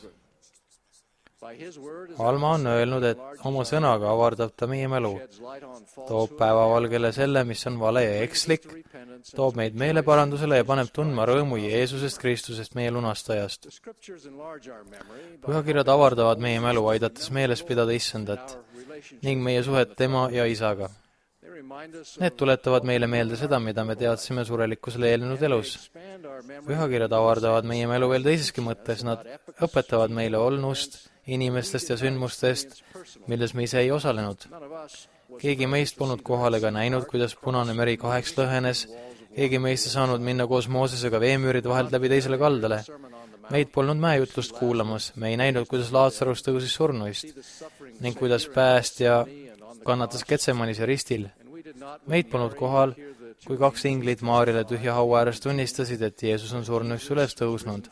Alma on öelnud, et oma sõnaga avardab ta meie mälu, toob päevavalgele selle, mis on vale ja ekslik, toob meid meeleparandusele ja paneb tundma rõõmu Jeesusest Kristusest, meie lunastajast. Pühakirjad avardavad meie mälu, aidates meeles pidada Issandat ning meie suhet tema ja isaga. Need tuletavad meile meelde seda, mida me teadsime surelikkusele eelnenud elus. Pühakirjad avardavad meie mälu veel teiseski mõttes, nad õpetavad meile olnust, inimestest ja sündmustest, milles me ise ei osalenud. Keegi meist polnud kohal ega näinud, kuidas Punane meri kaheks lõhenes, keegi meist ei saanud minna koos Moosesega veemüüride vahelt läbi teisele kaldale. Meid polnud mäejutlust kuulamas, me ei näinud, kuidas Laatsarus tõusis surnuist ning kuidas päästja kannatas Getsemanis ja ristil. Meid polnud kohal, kui kaks inglit Maarjale tühja haua ääres tunnistasid, et Jeesus on surnuist üles tõusnud.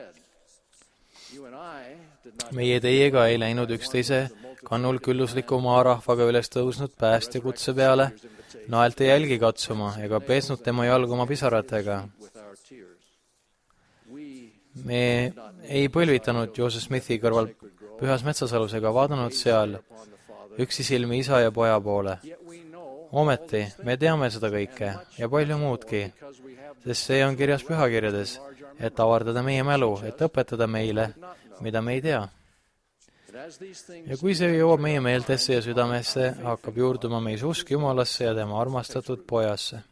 Meie teiega ei läinud üksteise kannul küllusliku maarahvaga üles tõusnud päästja kutse peale, naelt ei jälgi katsuma ega peesnud tema jalgu oma pisaratega. Me ei põlvitanud Joseph Smithi kõrval pühas metsasalus ega vaadanud seal üksi silmi isa ja poja poole. Ometi, me teame seda kõike ja palju muudki, sest see on kirjas pühakirjades, et avardada meie mälu, et õpetada meile, mida me ei tea. Ja kui see jõuab meie meeltesse ja südamesse, hakkab juurduma meis usk Jumalasse ja tema armastatud pojasse.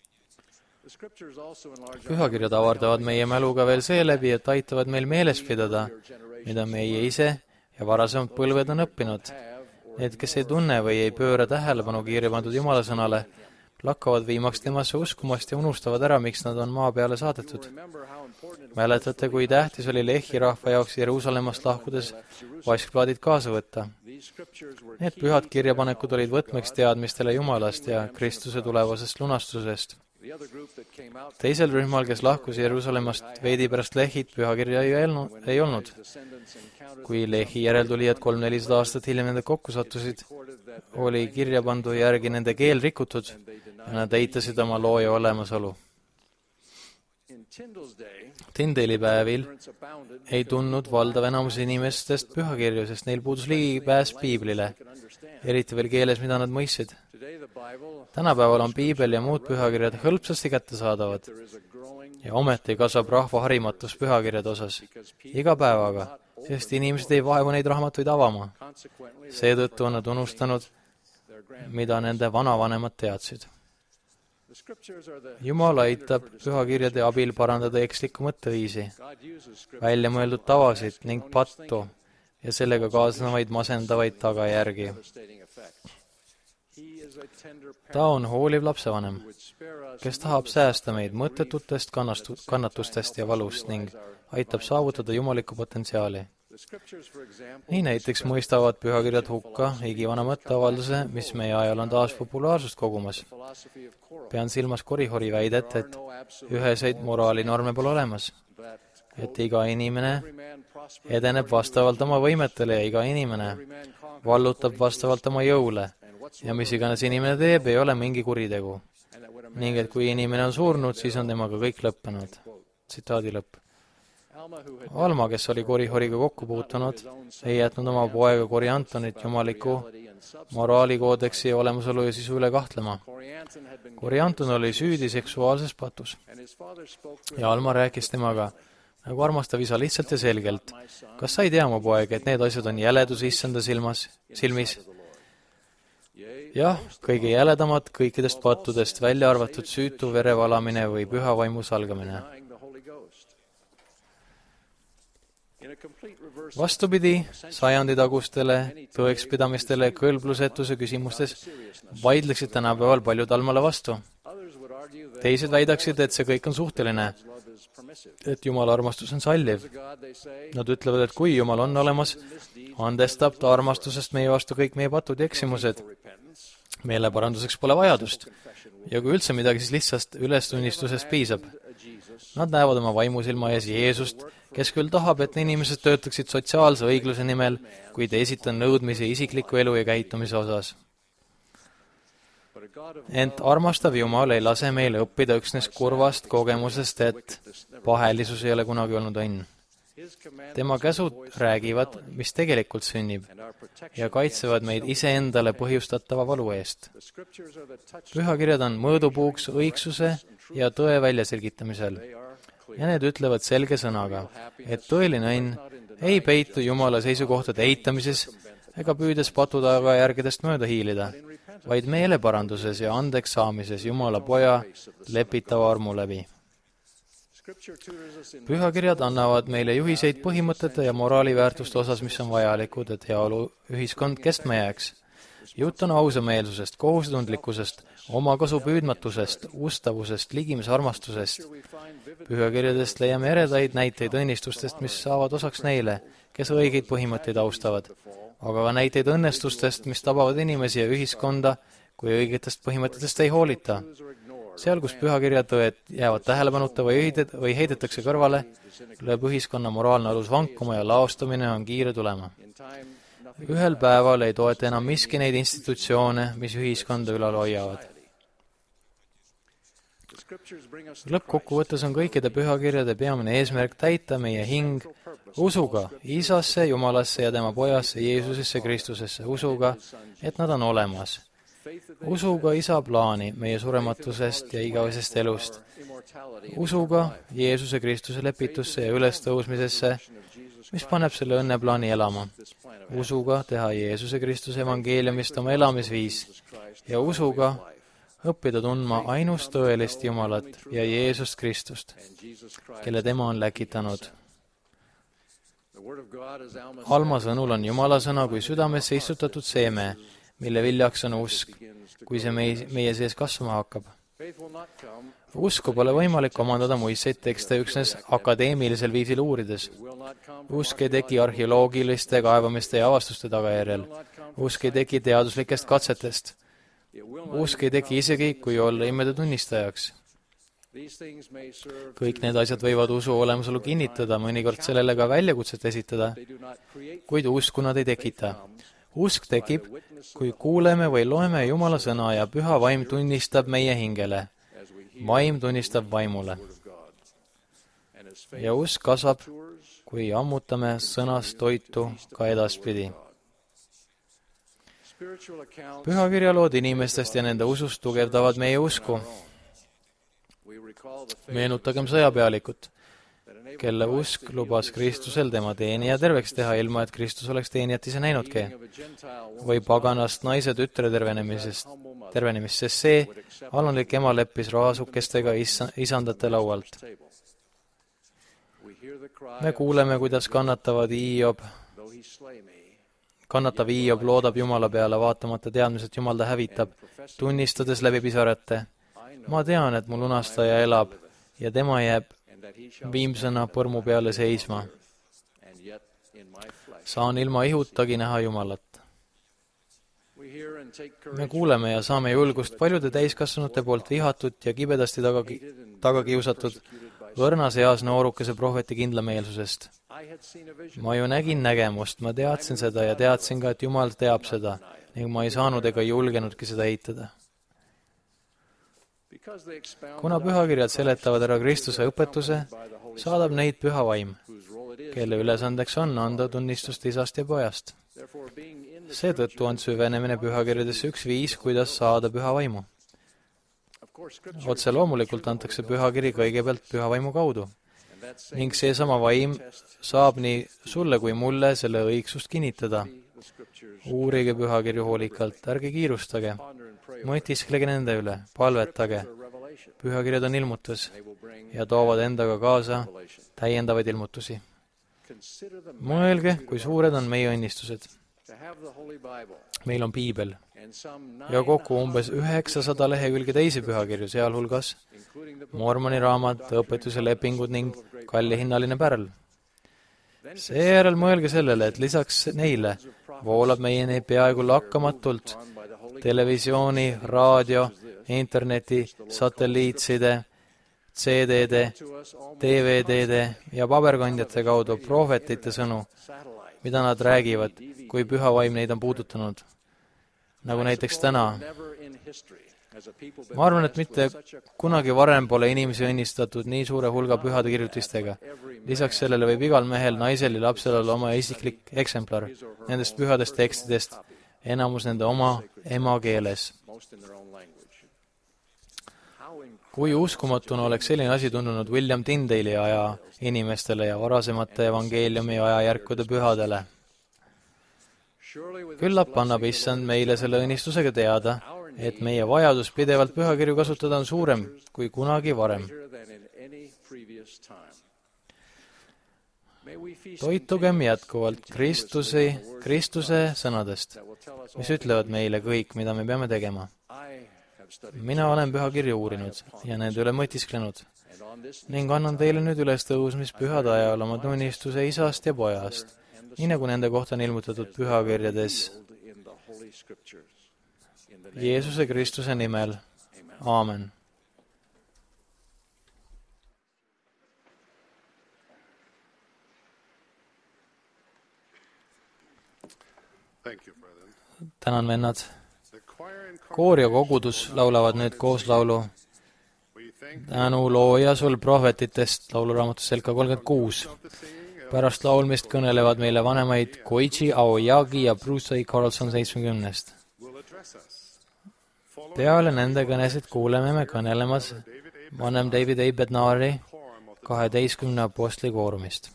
Pühakirjad avardavad meie mäluga veel seeläbi, et aitavad meil meeles pidada, mida meie ise ja varasemad põlved on õppinud. Need, kes ei tunne või ei pööra tähelepanu kirja pandud Jumala sõnale, lakkavad viimaks temasse uskumast ja unustavad ära, miks nad on maa peale saadetud. Mäletate, kui tähtis oli Lehi rahva jaoks Jeruusalemmast lahkudes vaskplaadid kaasa võtta. Need pühad kirjapanekud olid võtmeks teadmistele Jumalast ja Kristuse tulevasest lunastusest. Teisel rühmal, kes lahkus Jeruusalemmast veidi pärast Lehit, pühakirja ei olnud. Kui Lehi järeltulijad kolm-nelisada aastat hiljem nende kokku sattusid, oli kirjapandu järgi nende keel rikutud ja nad eitasid oma looja olemasolu. Tyndale'i päevil ei tundnud valdav enamus inimestest pühakirju, sest neil puudus ligipääs piiblile, eriti veel keeles, mida nad mõistsid. Tänapäeval on piibel ja muud pühakirjad hõlpsasti kättesaadavad ja ometi kasvab rahva harimatus pühakirjade osas iga päevaga, sest inimesed ei vaevu neid raamatuid avama. Seetõttu on nad unustanud, mida nende vanavanemad teadsid. Jumal aitab pühakirjade abil parandada ekslikku mõtteviisi, välja mõeldud tavasid ning pattu ja sellega kaasnevaid masendavaid tagajärgi. Ta on hooliv lapsevanem, kes tahab säästa meid mõttetutest kannatustest ja valust ning aitab saavutada jumalikku potentsiaali. Nii näiteks mõistavad pühakirjad hukka igivana mõtteavalduse, mis meie ajal on taas populaarsust kogumas. Pean silmas Korihori väidet, et üheseid moraalinorme pole olemas, et iga inimene edeneb vastavalt oma võimetele ja iga inimene vallutab vastavalt oma jõule ja mis iganes inimene teeb, ei ole mingi kuritegu. Ning et kui inimene on surnud, siis on temaga kõik lõppenud. Tsitaadi lõpp. Alma, kes oli Korihoriga kokku puutunud, ei jätnud oma poega Kori Antonit jumaliku moraalikoodeksi olemasolu ja sisu üle kahtlema. Kori Anton oli süüdi seksuaalses patus. Ja Alma rääkis temaga, nagu armastav isa lihtsalt ja selgelt. Kas sa ei tea, mu poeg, et need asjad on jäledus issanda silmas, silmis? Jah, kõige jäledamad kõikidest pattudest, välja arvatud süütu verevalamine või püha vaimu salgamine. Vastupidi, sajanditagustele tõekspidamistele kõlblusetuse küsimustes vaidleksid tänapäeval paljud Almale vastu. Teised väidaksid, et see kõik on suhteline, et Jumala armastus on salliv. Nad ütlevad, et kui Jumal on olemas, andestab ta armastusest meie vastu kõik meie patud ja eksimused. Meeleparanduseks pole vajadust. Ja kui üldse midagi, siis lihtsast ülestunnistusest piisab. Nad näevad oma vaimusilma ees Jeesust, kes küll tahab, et inimesed töötaksid sotsiaalse õigluse nimel, kuid ei esita nõudmisi isikliku elu ja käitumise osas. Ent armastav Jumal ei lase meile õppida üksnes kurvast kogemusest, et pahelisus ei ole kunagi olnud õnn. Tema käsud räägivad, mis tegelikult sünnib ja kaitsevad meid iseendale põhjustatava valu eest. Pühakirjad on mõõdupuuks õigsuse ja tõe väljaselgitamisel ja need ütlevad selge sõnaga, et tõeline õnn ei peitu Jumala seisukohtade eitamises ega püüdes patu tagajärgedest mööda hiilida, vaid meeleparanduses ja andeks saamises Jumala poja lepitava armu läbi. Pühakirjad annavad meile juhiseid põhimõtete ja moraaliväärtuste osas, mis on vajalikud, et heaolu ühiskond kestma jääks. Jutt on ausameelsusest, kohusetundlikkusest, omakasu püüdmatusest, ustavusest, ligimise armastusest. Pühakirjadest leiame eredaid näiteid õnnistustest, mis saavad osaks neile, kes õigeid põhimõtteid austavad, aga ka näiteid õnnestustest, mis tabavad inimesi ja ühiskonda, kui õigetest põhimõtetest ei hoolita. Seal, kus pühakirja tõed jäävad tähelepanuta või, õidet, või heidetakse kõrvale, lööb ühiskonna moraalne alus vankuma ja laostumine on kiire tulema. Ühel päeval ei toeta enam miski neid institutsioone, mis ühiskonda ülal hoiavad. Lõppkokkuvõttes on kõikide pühakirjade peamine eesmärk täita meie hing usuga Isasse, Jumalasse ja tema pojasse, Jeesusesse, Kristusesse, usuga, et nad on olemas. Usuga Isa plaani meie surematusest ja igavesest elust. Usuga Jeesuse Kristuse lepitusse ja ülestõusmisesse, mis paneb selle õnneplaani elama. Usuga teha Jeesuse Kristuse evangeeliumist oma elamisviis ja usuga õppida tundma ainust tõelist Jumalat ja Jeesust Kristust, kelle tema on läkitanud. Alma sõnul on Jumala sõna kui südamesse istutatud seeme, mille viljaks on usk, kui see meie, meie sees kasvama hakkab. Usku pole võimalik omandada muistseid tekste üksnes akadeemilisel viisil uurides. Usk ei teki arheoloogiliste kaevamiste ja avastuste tagajärjel. Usk ei teki teaduslikest katsetest. Usk ei teki isegi, kui olla imede tunnistajaks. Kõik need asjad võivad usu olemasolu kinnitada, mõnikord sellele ka väljakutset esitada, kuid usku nad ei tekita. Usk tekib, kui kuuleme või loeme Jumala sõna ja püha vaim tunnistab meie hingele. Vaim tunnistab vaimule. ja usk kasvab, kui ammutame sõnast toitu ka edaspidi. Pühakirjalood inimestest ja nende usust tugevdavad meie usku. Meenutagem sõjapealikut, kelle usk lubas Kristusel tema teenija terveks teha, ilma et Kristus oleks teenijat ise näinudki. Või paganast naise tütre tervenemisest, tervenemist, sest see alunlik ema leppis rahasukestega isa, isandate laualt. Me kuuleme, kuidas kannatavad Hiob, kannatav Hiob loodab Jumala peale, vaatamata teadmised Jumal ta hävitab, tunnistades läbi pisarate. Ma tean, et mu lunastaja elab ja tema jääb viimsena põrmu peale seisma. Saan ilma ihutagi näha Jumalat. Me kuuleme ja saame julgust paljude täiskasvanute poolt vihatud ja kibedasti taga, taga kiusatud õrnas eas noorukese prohveti kindlameelsusest. Ma ju nägin nägemust, ma teadsin seda ja teadsin ka, et Jumal teab seda ning ma ei saanud ega julgenudki seda eitada. Kuna pühakirjad seletavad ära Kristuse õpetuse, saadab neid püha vaim, kelle ülesandeks on anda tunnistust isast ja pojast. Seetõttu on süvenemine pühakirjadesse üks viis, kuidas saada püha vaimu. Otse loomulikult antakse pühakiri kõigepealt püha vaimu kaudu ning seesama vaim saab nii sulle kui mulle selle õigsust kinnitada. Uurige pühakirju hoolikalt, ärge kiirustage, mõtisklege nende üle, palvetage. Pühakirjad on ilmutus ja toovad endaga kaasa täiendavaid ilmutusi. Mõelge, kui suured on meie õnnistused. Meil on piibel ja kokku umbes üheksasada lehekülge teisi pühakirju, sealhulgas Mormoni raamat, õpetuse lepingud ning kallihinnaline pärl. Seejärel mõelge sellele, et lisaks neile voolab meieni peaaegu lakkamatult televisiooni, raadio, interneti, satelliitside, C D-de, D V D-de ja paberkandjate kaudu prohvetite sõnu, mida nad räägivad, kui püha vaim neid on puudutanud. Nagu näiteks täna. Ma arvan, et mitte kunagi varem pole inimesi õnnistatud nii suure hulga pühade kirjutistega. Lisaks sellele võib igal mehel, naisel ja lapsel olla oma isiklik eksemplar nendest pühadest tekstidest, enamus nende oma emakeeles. Kui uskumatuna oleks selline asi tundunud William Tyndale'i aja inimestele ja varasemate evangeeliumi ajajärkude pühadele. Küllap annab issand meile selle õnnistusega teada, et meie vajadus pidevalt pühakirju kasutada on suurem kui kunagi varem. Toitugem jätkuvalt Kristuse, Kristuse sõnadest, mis ütlevad meile kõik, mida me peame tegema. Mina olen pühakirju uurinud ja nende üle mõtisklenud ning annan teile nüüd üles tõusmispühade ajal oma tunnistuse isast ja pojast, nii nagu nende kohta on ilmutatud pühakirjades Jeesuse Kristuse nimel. Aamen. Tänan, vennad. Koor ja kogudus laulavad nüüd kooslaulu Tänu looja sul prohvetitest, lauluraamatust Selka kolmkümmend kuus. Pärast laulmist kõnelevad meile vanemaid Koichi Aoyagi ja Bruce A. Carlson seitsmekümnest. Peale nende kõnesid kuuleme me kõnelemas vanem David A. Bednari kaheteistkümne apostli koorumist.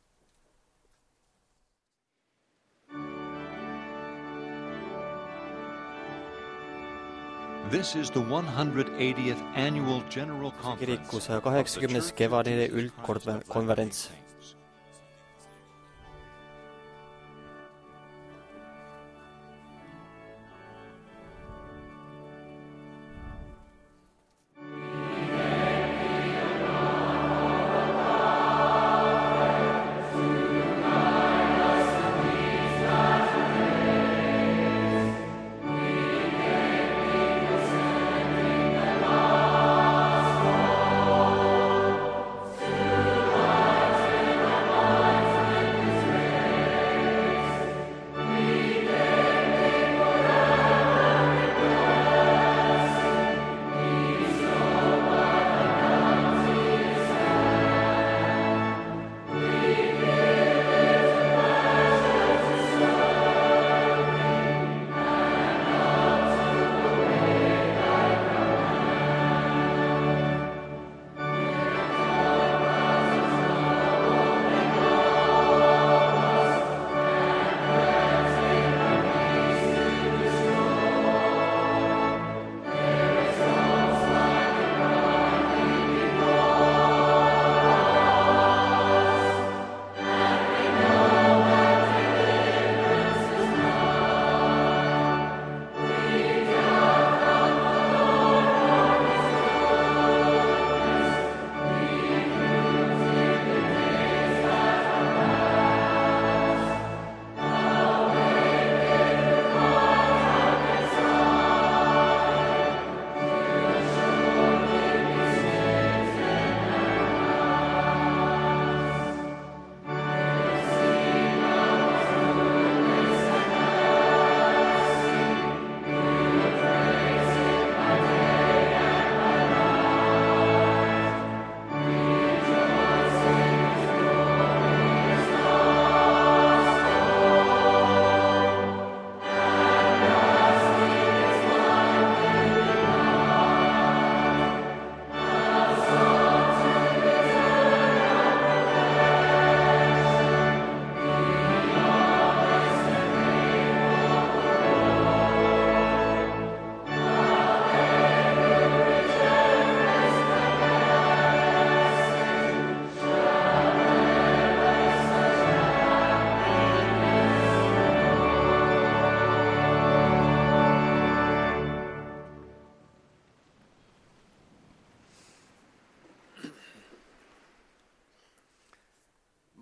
This is the one hundred eightieth annual general conference. Kiriku saja kaheksakümnes kevadine üldkonverents.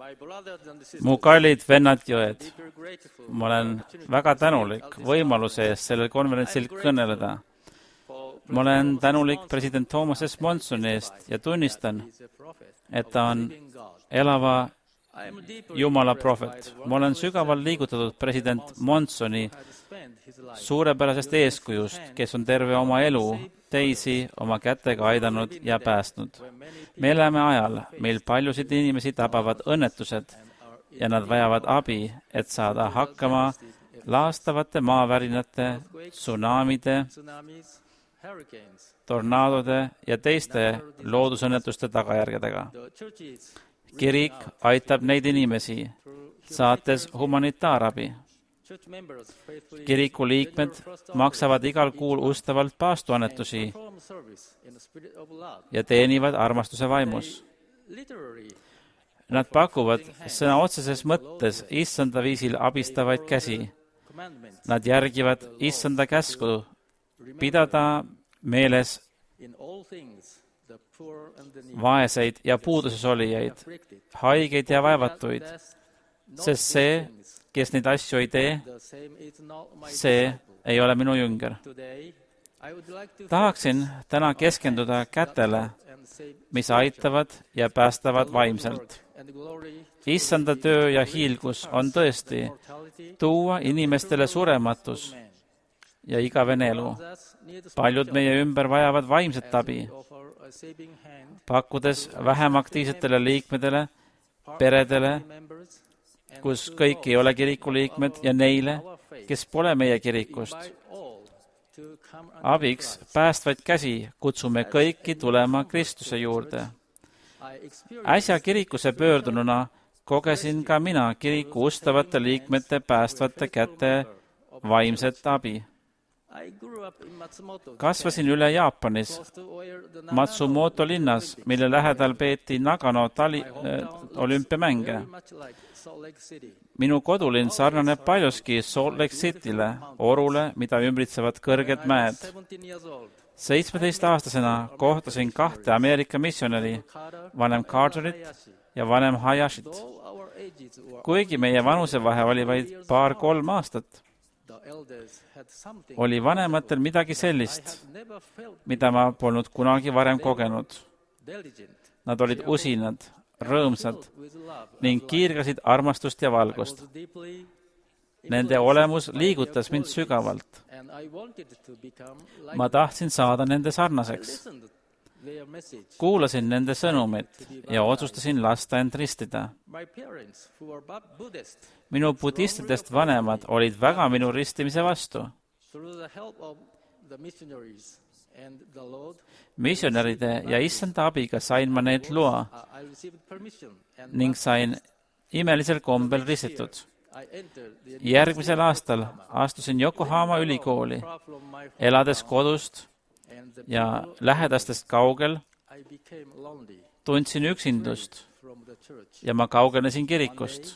mu kallid vennad ja õed, ma olen väga tänulik võimaluse eest sellel konverentsil kõneleda. Ma olen tänulik president Thomas S. Monsoni eest ja tunnistan, et ta on elava Jumala prohvet. Ma olen sügavalt liigutatud president Monsoni suurepärasest eeskujust, kes on terve oma elu teisi oma kätega aidanud ja päästnud. Me elame ajal, meil paljusid inimesi tabavad õnnetused ja nad vajavad abi, et saada hakkama laastavate maavärinate, tsunamide, tornaadode ja teiste loodusõnnetuste tagajärgedega. Kirik aitab neid inimesi, saates humanitaarabi. Kiriku liikmed maksavad igal kuul ustavalt paastuannetusi ja teenivad armastuse vaimus. Nad pakuvad sõna otseses mõttes issanda viisil abistavaid käsi. Nad järgivad issanda käsku pidada meeles vaeseid ja puuduses olijaid, haigeid ja vaevatuid, sest see, kes neid asju ei tee, see ei ole minu jünger. Tahaksin täna keskenduda kätele, mis aitavad ja päästavad vaimselt. Issanda töö ja hiilgus on tõesti tuua inimestele surematus ja igavene elu. Paljud meie ümber vajavad vaimset abi, pakkudes vähem aktiivsetele liikmedele, peredele, kus kõik ei ole kiriku liikmed ja neile, kes pole meie kirikust. Abiks päästvaid käsi kutsume kõiki tulema Kristuse juurde. Äsja kirikusse pöördununa kogesin ka mina kiriku ustavate liikmete päästvate käte vaimset abi. Kasvasin üle Jaapanis, Matsumoto linnas, mille lähedal peeti Nagano tali, äh, olümpiamänge. Minu kodulinn sarnaneb paljuski Salt Lake City'le, orule, mida ümbritsevad kõrged mäed. seitsmeteistaastasena kohtasin kahte Ameerika missionäri, vanem Carterit ja vanem Hayashit. Kuigi meie vanusevahe oli vaid paar-kolm aastat, oli vanematel midagi sellist, mida ma polnud kunagi varem kogenud. Nad olid usinad, rõõmsad ning kiirgasid armastust ja valgust. Nende olemus liigutas mind sügavalt. Ma tahtsin saada nende sarnaseks. Kuulasin nende sõnumit ja otsustasin lasta end ristida. Minu budistidest vanemad olid väga minu ristimise vastu. Missionäride ja issanda abiga sain ma neilt loa ning sain imelisel kombel ristitud. Järgmisel aastal astusin Yokohama ülikooli, elades kodust ja lähedastest kaugel, tundsin üksindust ja ma kaugenesin kirikust.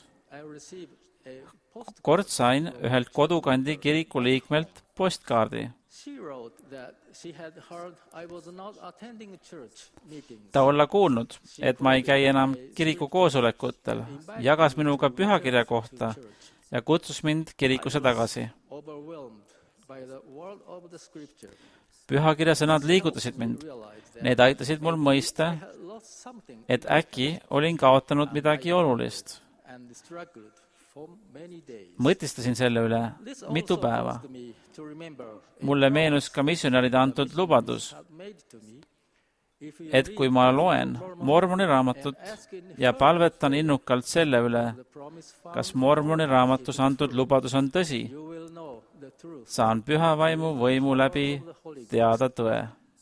Kord sain ühelt kodukandi kiriku liikmelt postkaardi. Ta olla kuulnud, et ma ei käi enam kiriku koosolekutel, jagas minuga pühakirja kohta ja kutsus mind kirikusse tagasi. Pühakirja sõnad liigutasid mind. Need aitasid mul mõista, et äkki olin kaotanud midagi olulist. Mõtistasin selle üle mitu päeva. Mulle meenus ka missionäride antud lubadus, et kui ma loen Mormoni raamatut ja palvetan innukalt selle üle, kas Mormoni raamatus antud lubadus on tõsi, saan püha vaimu võimu läbi teada tõe.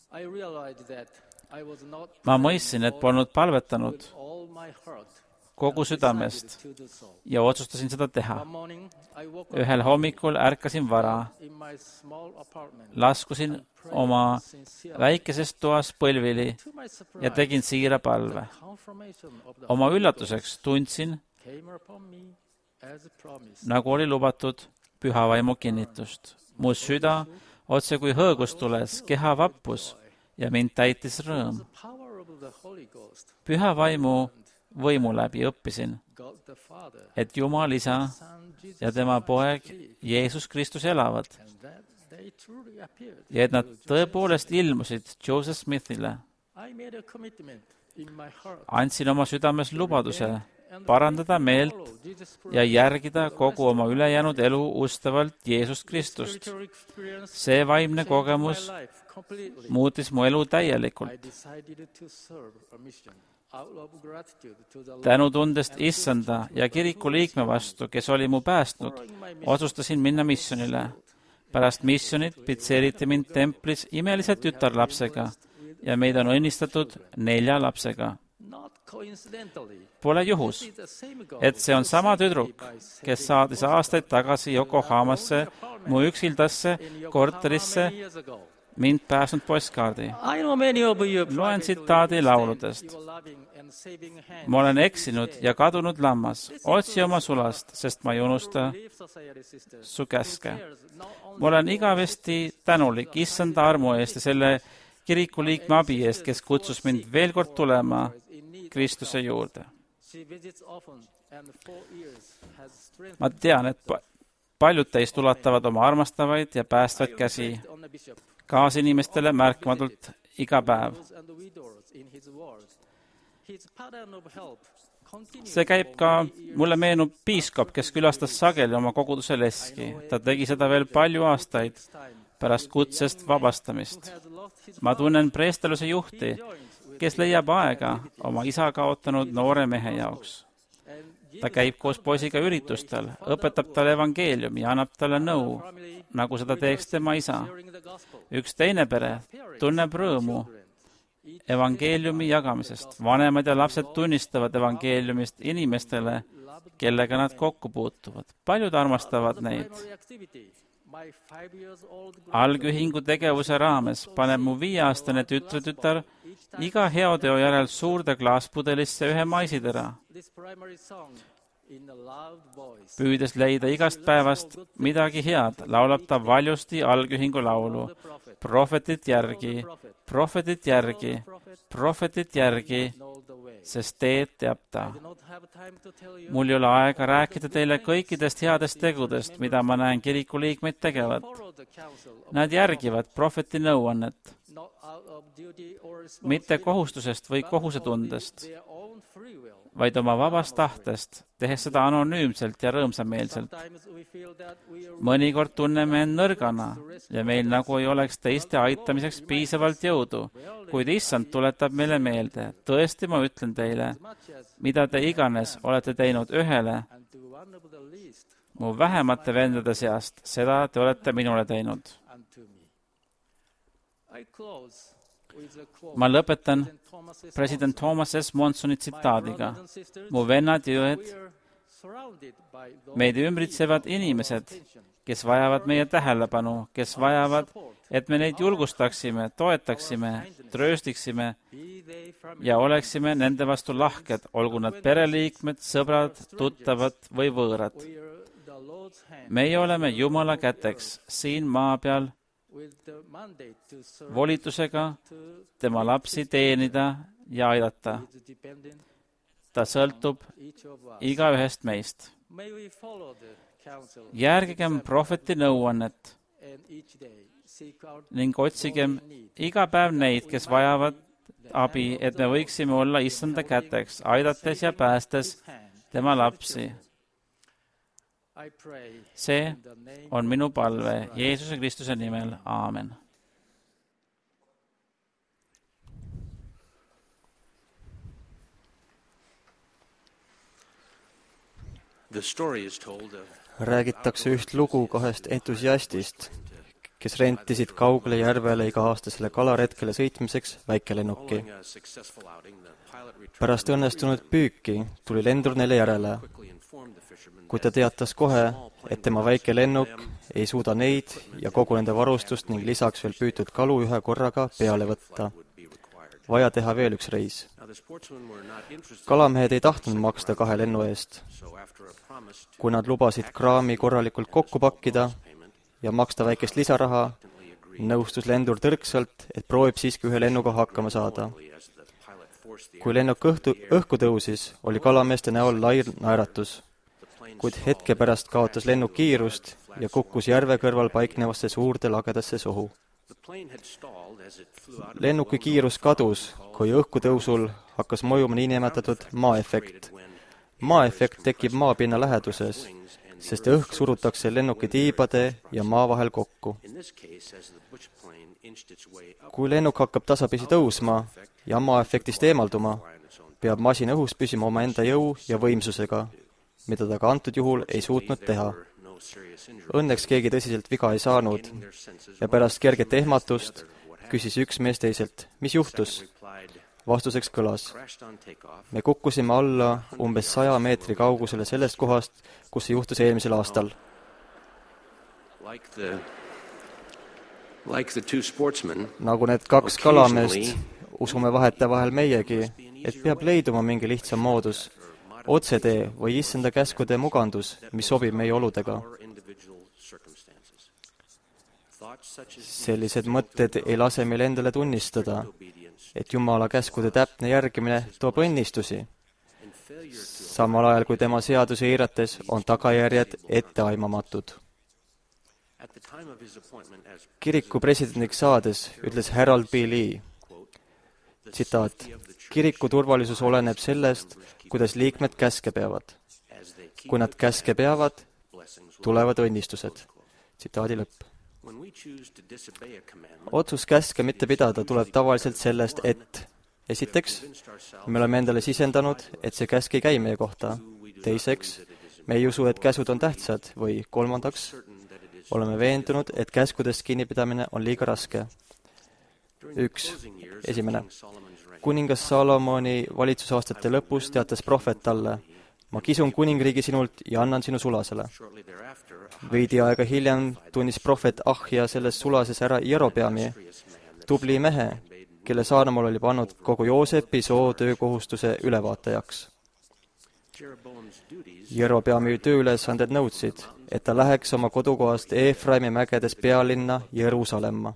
Ma mõistsin, et polnud palvetanud kogu südamest ja otsustasin seda teha. Ühel hommikul ärkasin vara, laskusin oma väikesest toas põlvili ja tegin siira palve. Oma üllatuseks tundsin, nagu oli lubatud, püha vaimu kinnitust. Mu süda otse kui hõõgus tules, keha vappus ja mind täitis rõõm. Püha vaimu võimu läbi õppisin, et Jumal isa ja tema poeg Jeesus Kristus elavad ja et nad tõepoolest ilmusid Joseph Smithile. Andsin oma südames lubaduse parandada meelt ja järgida kogu oma ülejäänud elu ustavalt Jeesust Kristust. See vaimne kogemus muutis mu elu täielikult. Tänutundest issanda ja kiriku liikme vastu, kes oli mu päästnud, otsustasin minna missionile. Pärast missionit pitseeriti mind templis imelise tütarlapsega ja meid on õnnistatud nelja lapsega. Pole juhus, et see on sama tüdruk, kes saatis aastaid tagasi Yokohamasse mu üksildasse korterisse mind pääsnud postkaardi. Loen tsitaadi lauludest. Ma olen eksinud ja kadunud lammas. Otsi oma sulast, sest ma ei unusta su käske. Ma olen igavesti tänulik issanda armu eest ja selle kiriku liikme abi eest, kes kutsus mind veel kord tulema Kristuse juurde. Ma tean, et paljud teist ulatavad oma armastavaid ja päästvaid käsi kaasinimestele märkamatult iga päev. See käib ka, mulle meenub piiskop, kes külastas sageli oma koguduse leski. Ta tegi seda veel palju aastaid pärast kutsest vabastamist. Ma tunnen preesteluse juhti, kes leiab aega oma isa kaotanud noore mehe jaoks. Ta käib koos poisiga üritustel, õpetab talle evangeeliumi ja annab talle nõu, nagu seda teeks tema isa. Üks teine pere tunneb rõõmu evangeeliumi jagamisest. Vanemad ja lapsed tunnistavad evangeeliumist inimestele, kellega nad kokku puutuvad. Paljud armastavad neid. Algühingu tegevuse raames paneb mu viieaastane tütretütar iga heoteo järel suurde klaaspudelisse ühe maisitera, püüdes leida igast päevast midagi head, laulab ta valjusti algühingu laulu. Prohvetit järgi, prohvetit järgi, prohvetit järgi, sest teed teab ta. Mul ei ole aega rääkida teile kõikidest headest tegudest, mida ma näen kiriku liikmeid tegevat. Nad järgivad prohveti nõuannet, mitte kohustusest või kohusetundest, vaid oma vabast tahtest, tehes seda anonüümselt ja rõõmsameelselt. Mõnikord tunneme end nõrgana ja meil nagu ei oleks teiste aitamiseks piisavalt jõudu, kuid issand tuletab meile meelde, tõesti ma ütlen teile, mida te iganes olete teinud ühele mu vähemate vendade seast, seda te olete minule teinud. Ma lõpetan president Thomas S. Monsoni tsitaadiga. Mu vennad ja õed, meid ümbritsevad inimesed, kes vajavad meie tähelepanu, kes vajavad, et me neid julgustaksime, toetaksime, trööstiksime ja oleksime nende vastu lahked, olgu nad pereliikmed, sõbrad, tuttavad või võõrad. Meie oleme Jumala käteks siin maa peal volitusega tema lapsi teenida ja aidata. Ta sõltub igaühest meist. Järgigem prohveti nõuannet ning otsigem iga päev neid, kes vajavad abi, et me võiksime olla issanda käteks, aidates ja päästes tema lapsi. See on minu palve Jeesuse Kristuse nimel. Aamen. Räägitakse üht lugu kahest entusiastist, kes rentisid kaugele järvele iga-aastasele kalaretkele sõitmiseks väikelennuki. Pärast õnnestunud püüki tuli lendur neile järele, kui ta teatas kohe, et tema väike lennuk ei suuda neid ja kogu nende varustust ning lisaks veel püütud kalu ühe korraga peale võtta. Vaja teha veel üks reis. Kalamehed ei tahtnud maksta kahe lennu eest. Kui nad lubasid kraami korralikult kokku pakkida ja maksta väikest lisaraha, nõustus lendur tõrksalt, et proovib siiski ühe lennuga hakkama saada. kui lennuk õhtu, õhku tõusis, oli kalameeste näol lai naeratus, kuid hetke pärast kaotas lennuk kiirust ja kukkus järve kõrval paiknevasse suurde lagedasse sohu. Lennuki kiirus kadus, kui õhkutõusul hakkas mõjuma niinimetatud maaefekt. Maaefekt tekib maapinna läheduses, sest õhk surutakse lennuki tiibade ja maa vahel kokku. Kui lennuk hakkab tasapisi tõusma ja maaefektist eemalduma, peab masin õhus püsima omaenda jõu ja võimsusega, mida ta ka antud juhul ei suutnud teha. Õnneks keegi tõsiselt viga ei saanud ja pärast kerget ehmatust küsis üks mees teiselt, mis juhtus? Vastuseks kõlas, me kukkusime alla umbes saja meetri kaugusele sellest kohast, kus see juhtus eelmisel aastal. Nagu need kaks kalameest, usume vahetevahel meiegi, et peab leiduma mingi lihtsam moodus, otsetee või issanda käskude mugandus, mis sobib meie oludega. Sellised mõtted ei lase meil endale tunnistada, et Jumala käskude täpne järgimine toob õnnistusi. Samal ajal, kui tema seadusi eirates on tagajärjed etteaimamatud. Kiriku presidendiks saades ütles Harold B. Lee, tsitaat, kiriku turvalisus oleneb sellest, kuidas liikmed käske peavad. Kui nad käske peavad, tulevad õnnistused. Tsitaadi lõpp. Otsus käske mitte pidada tuleb tavaliselt sellest, et esiteks, me oleme endale sisendanud, et see käsk ei käi meie kohta. Teiseks, me ei usu, et käsud on tähtsad või kolmandaks, oleme veendunud, et käskudest kinnipidamine on liiga raske. Üks. Esimene. Kuningas Salomoni valitsusaastate lõpus teatas prohvet talle, ma kisun kuningriigi sinult ja annan sinu sulasele. Veidi aega hiljem tunnis prohvet Ahja selles sulases ära Jerobeami, tubli mehe, kelle Saalomal oli pannud kogu Joosepi soo töökohustuse ülevaatajaks. Jerobeami tööülesanded nõudsid, et ta läheks oma kodukohast Eefraimi mägedes pealinna Jeruusalemma.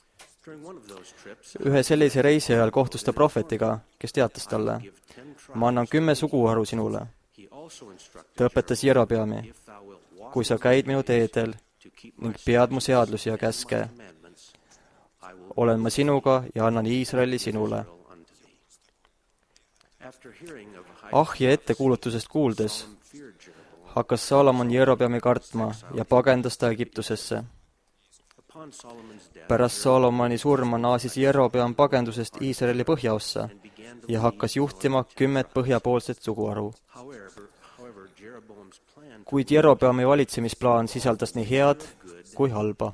Ühe sellise reisi ajal kohtus ta prohvetiga, kes teatas talle, ma annan kümme suguharu sinule. Ta õpetas Jerobeami, kui sa käid minu teedel ning pead mu seadlusi ja käske, olen ma sinuga ja annan Iisraeli sinule. Ahja ettekuulutusest kuuldes hakkas Salomon Jerobeami kartma ja pagendas ta Egiptusesse. Pärast Salomoni surma naasis Jerobeam pagendusest Iisraeli põhjaossa ja hakkas juhtima kümmet põhjapoolset suguharu. Kuid Jerobeami valitsemisplaan sisaldas nii head kui halba.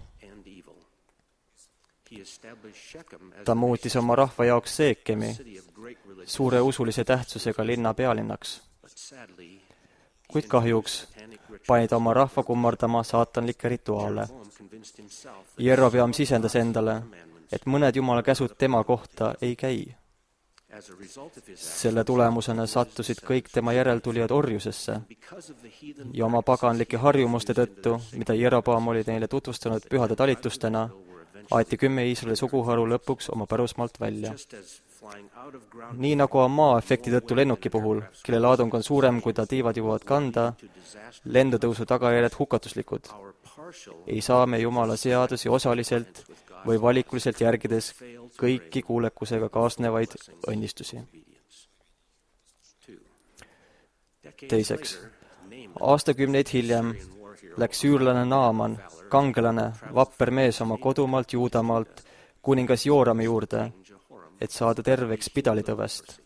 Ta muutis oma rahva jaoks Seekemi, suure usulise tähtsusega linna pealinnaks. Kuid kahjuks pani ta oma rahva kummardama saatanlikke rituaale. Jerobeam sisendas endale, et mõned Jumala käsud tema kohta ei käi. Selle tulemusena sattusid kõik tema järeltulijad orjusesse ja oma paganlike harjumuste tõttu, mida Jerobeam oli neile tutvustanud pühade talitustena, aeti kümme Iisraeli suguharu lõpuks oma pärusmaalt välja. Nii nagu on maa-efekti tõttu lennuki puhul, kelle laadung on suurem, kui ta tiivad jõuavad kanda, lendutõusu tagajärjed hukatuslikud. Ei saa me Jumala seadusi osaliselt või valikuliselt järgides kõiki kuulekusega kaasnevaid õnnistusi. Teiseks, aastakümneid hiljem läks süürlane Naaman, kangelane, vapper mees oma kodumaalt Juudamaalt kuningas Joorami juurde, et saada terveks pidalitõvest.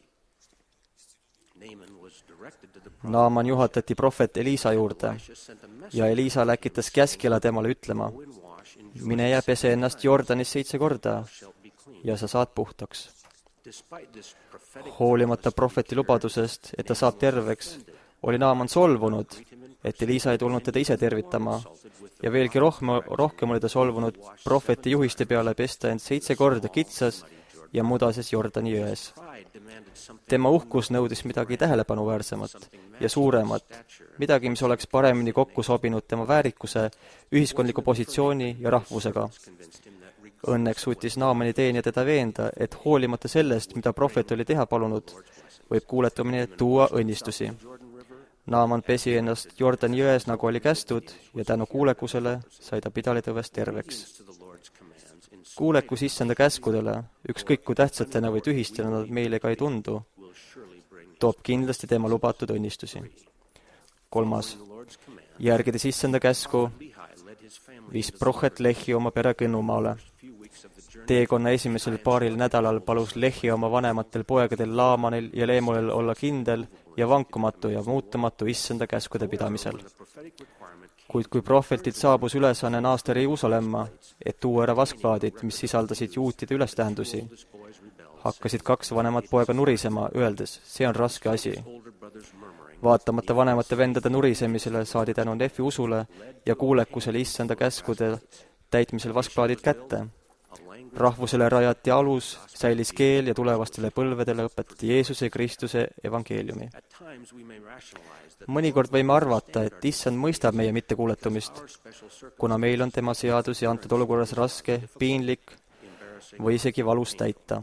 Naaman juhatati prohvet Elisa juurde ja Elisa läkitas käskjale temale ütlema, mine ja pese ennast Jordanis seitse korda ja sa saad puhtaks. Hoolimata prohveti lubadusest, et ta saab terveks, oli Naaman solvunud, et Elisa ei tulnud teda ise tervitama ja veelgi rohkem, rohkem oli ta solvunud prohveti juhiste peale pesta end seitse korda kitsas ja mudases Jordani jões. Tema uhkus nõudis midagi tähelepanuväärsemat ja suuremat, midagi, mis oleks paremini kokku sobinud tema väärikuse, ühiskondliku positsiooni ja rahvusega. Õnneks suutis Naamani teenija teda veenda, et hoolimata sellest, mida prohvet oli teha palunud, võib kuuletumine tuua õnnistusi. Naaman pesi ennast Jordani jões, nagu oli kästud, ja tänu kuulekusele sai ta pidalitõvest terveks. Kuulekus issanda käskudele, ükskõik kui tähtsatena või tühistena nad meile ka ei tundu, toob kindlasti tema lubatud õnnistusi. Kolmas, järgides issanda käsku, viis prohvet Lehi oma pere Kõnnumaale. Teekonna esimesel paaril nädalal palus Lehi oma vanematel poegadel Laamanil ja Leemulel olla kindel ja vankumatu ja muutumatu issanda käskude pidamisel. Kuid kui prohvetil saabus ülesanne naasta Jeruusalemma, et tuua ära vaskplaadid, mis sisaldasid juutide ülestähendusi, hakkasid kaks vanemat poega nurisema, öeldes, see on raske asi. Vaatamata vanemate vendade nurisemisele saadi tänu Nefi usule ja kuulekusele issanda käskude täitmisel vaskplaadid kätte. Rahvusele rajati alus, säilis keel ja tulevastele põlvedele õpetati Jeesuse Kristuse evangeeliumi. Mõnikord võime arvata, et issand mõistab meie mittekuuletumist, kuna meil on tema seadusi antud olukorras raske, piinlik või isegi valus täita.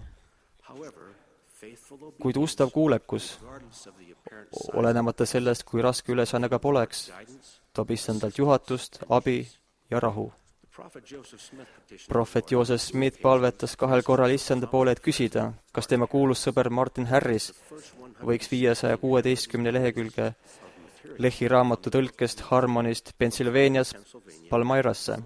Kuid ustav kuulekus, olenemata sellest, kui raske ülesanne ka poleks, toob issandalt juhatust, abi ja rahu. Prohvet Joseph Smith palvetas kahel korral issanda poole, et küsida, kas tema kuulus sõber Martin Harris võiks viiesaja kuueteistkümne lehekülge Lehi raamatu tõlkest Harmonist Pennsylvanias Palmyrasse.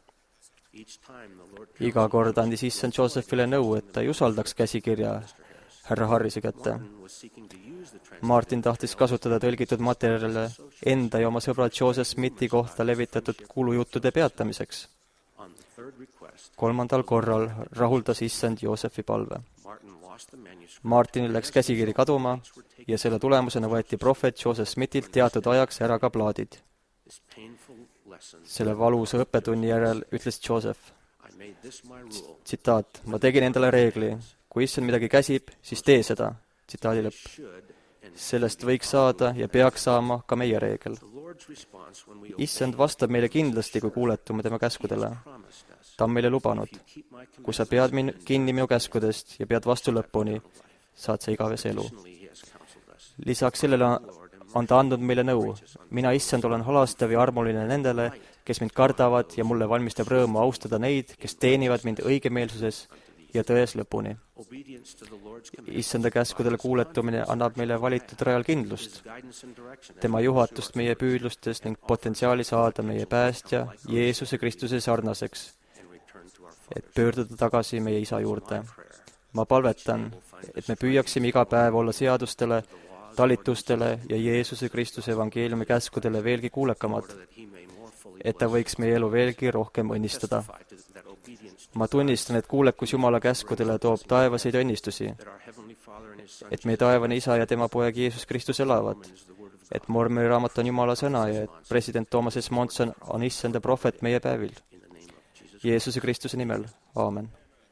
Iga kord andis issand Josephile nõu, et ta ei usaldaks käsikirja härra Harrise kätte. Martin tahtis kasutada tõlgitud materjale enda ja oma sõbrad Joseph Smithi kohta levitatud kuulujuttude peatamiseks. Kolmandal korral rahuldas issand Josephi palve. Martinil läks käsikiri kaduma ja selle tulemusena võeti prohvet Joseph Smithilt teatud ajaks ära ka plaadid. Selle valusa õppetunni järel ütles Joseph, tsitaat, ma tegin endale reegli, kui issand midagi käsib, siis tee seda, tsitaadi lõpp. Sellest võiks saada ja peaks saama ka meie reegel. Issand vastab meile kindlasti, kui kuuletume tema käskudele. Ta on meile lubanud, kui sa pead min- kinni minu käskudest ja pead vastu lõpuni, saad sa igavese elu. Lisaks sellele on ta andnud meile nõu. Mina, issand, olen halastav ja armuline nendele, kes mind kardavad ja mulle valmistab rõõmu austada neid, kes teenivad mind õigemeelsuses ja tões lõpuni. Issanda käskudele kuuletumine annab meile valitud rajal kindlust, tema juhatust meie püüdlustes ning potentsiaali saada meie päästja Jeesuse Kristuse sarnaseks, et pöörduda tagasi meie isa juurde. Ma palvetan, et me püüaksime iga päev olla seadustele, talitustele ja Jeesuse Kristuse evangeeliumi käskudele veelgi kuulekamad, et ta võiks meie elu veelgi rohkem õnnistada. Ma tunnistan, et kuulekus Jumala käskudele toob taevaseid õnnistusi, et meie taevane isa ja tema poeg Jeesus Kristus elavad, et Mormoni raamat on Jumala sõna ja et president Thomas S. Monson on issanda prohvet meie päevil. Jeesuse Kristuse nimel. Aamen.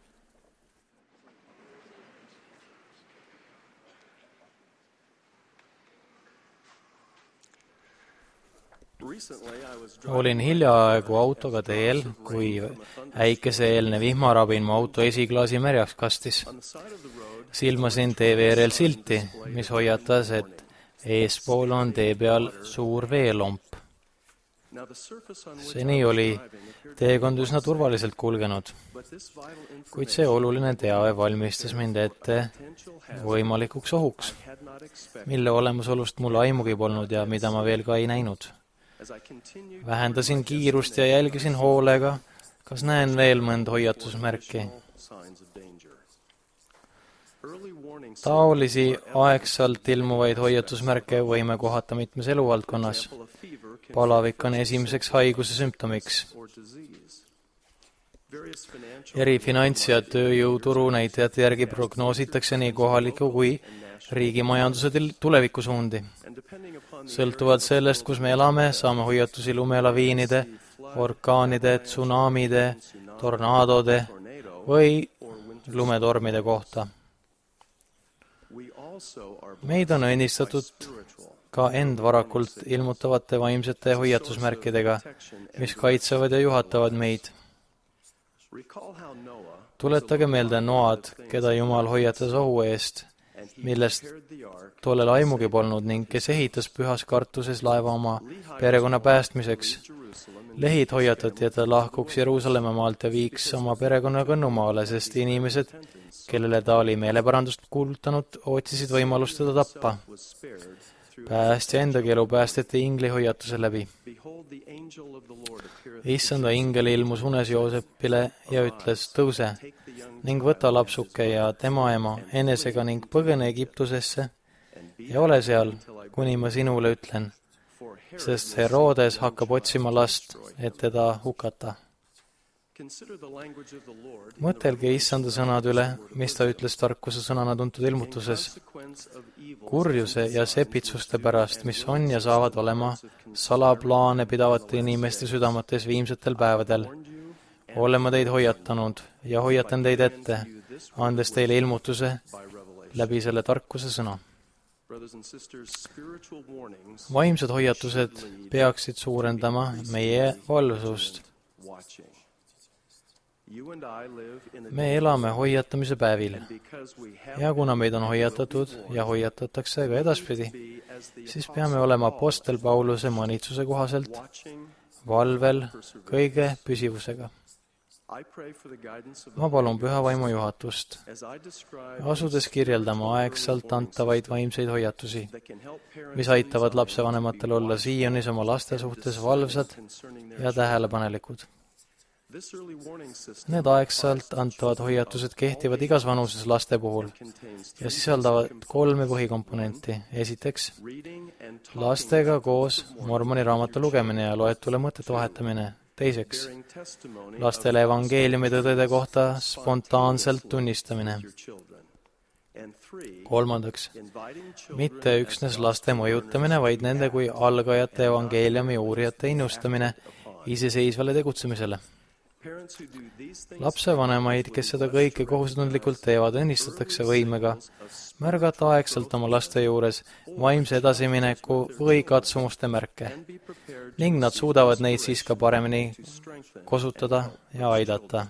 Olin hiljaaegu autoga teel, kui äikeseelne vihmarabin mu auto esiklaasi märjaks kastis. Silmasin tee veerel silti, mis hoiatas, et eespool on tee peal suur veelomp. Seni oli teekond üsna turvaliselt kulgenud, kuid see oluline teave valmistas mind ette võimalikuks ohuks, mille olemasolust mul aimugi polnud ja mida ma veel ka ei näinud. Vähendasin kiirust ja jälgisin hoolega, kas näen veel mõnd hoiatusmärki. Taolisi aegsalt ilmuvaid hoiatusmärke võime kohata mitmes eluvaldkonnas. Palavik on esimeseks haiguse sümptomiks. Eri finants- ja tööjõuturu näitajate järgi prognoositakse nii kohaliku kui riigi majanduse tulevikusuundi. Sõltuvad sellest, kus me elame, saame hoiatusi lumelaviinide, orkaanide, tsunamide, tornaadode või lumetormide kohta. Meid on õnnistatud ka end varakult ilmutavate vaimsete hoiatusmärkidega, mis kaitsevad ja juhatavad meid. tuletage meelde Noad, keda Jumal hoiatas ohu eest, millest tollel aimugi polnud ning kes ehitas pühas kartuses laeva oma perekonna päästmiseks. Lehid hoiatati, et ta lahkuks Jeruusalemma maalt ja viiks oma perekonna Kõnnumaale, sest inimesed, kellele ta oli meeleparandust kuulutanud, otsisid võimalust teda tappa. Päästja endagi elu päästeti ingli hoiatuse läbi. Issanda ingel ilmus unes Joosepile ja ütles, tõuse ning võta lapsuke ja tema ema enesega ning põgene Egiptusesse ja ole seal, kuni ma sinule ütlen, sest Herodes hakkab otsima last, et teda hukata. Mõtelge issanda sõnad üle, mis ta ütles tarkuse sõnana tuntud ilmutuses. Kurjuse ja sepitsuste pärast, mis on ja saavad olema salaplaane pidavate inimeste südametes viimsetel päevadel. Oleme teid hoiatanud ja hoiatan teid ette, andes teile ilmutuse läbi selle tarkuse sõna. Vaimsed hoiatused peaksid suurendama meie valvsust. Me elame hoiatamise päevil ja kuna meid on hoiatatud ja hoiatatakse ka edaspidi, siis peame olema apostel Pauluse manitsuse kohaselt valvel kõige püsivusega. Ma palun püha vaimu juhatust, asudes kirjeldama aegsalt antavaid vaimseid hoiatusi, mis aitavad lapsevanematel olla Sionis oma laste suhtes valvsad ja tähelepanelikud. Need aegsalt antavad hoiatused kehtivad igas vanuses laste puhul ja sisaldavad kolme põhikomponenti. Esiteks, lastega koos Mormoni raamatu lugemine ja loetule mõtete vahetamine. Teiseks, lastele evangeeliumi tõdede kohta spontaanselt tunnistamine. Kolmandaks, mitte üksnes laste mõjutamine, vaid nende kui algajate evangeeliumi uurijate innustamine iseseisvale tegutsemisele. Lapsevanemaid, kes seda kõike kohusetundlikult teevad, õnnistatakse võimega märgata aegselt oma laste juures vaimse edasimineku või katsumuste märke ning nad suudavad neid siis ka paremini kosutada ja aidata.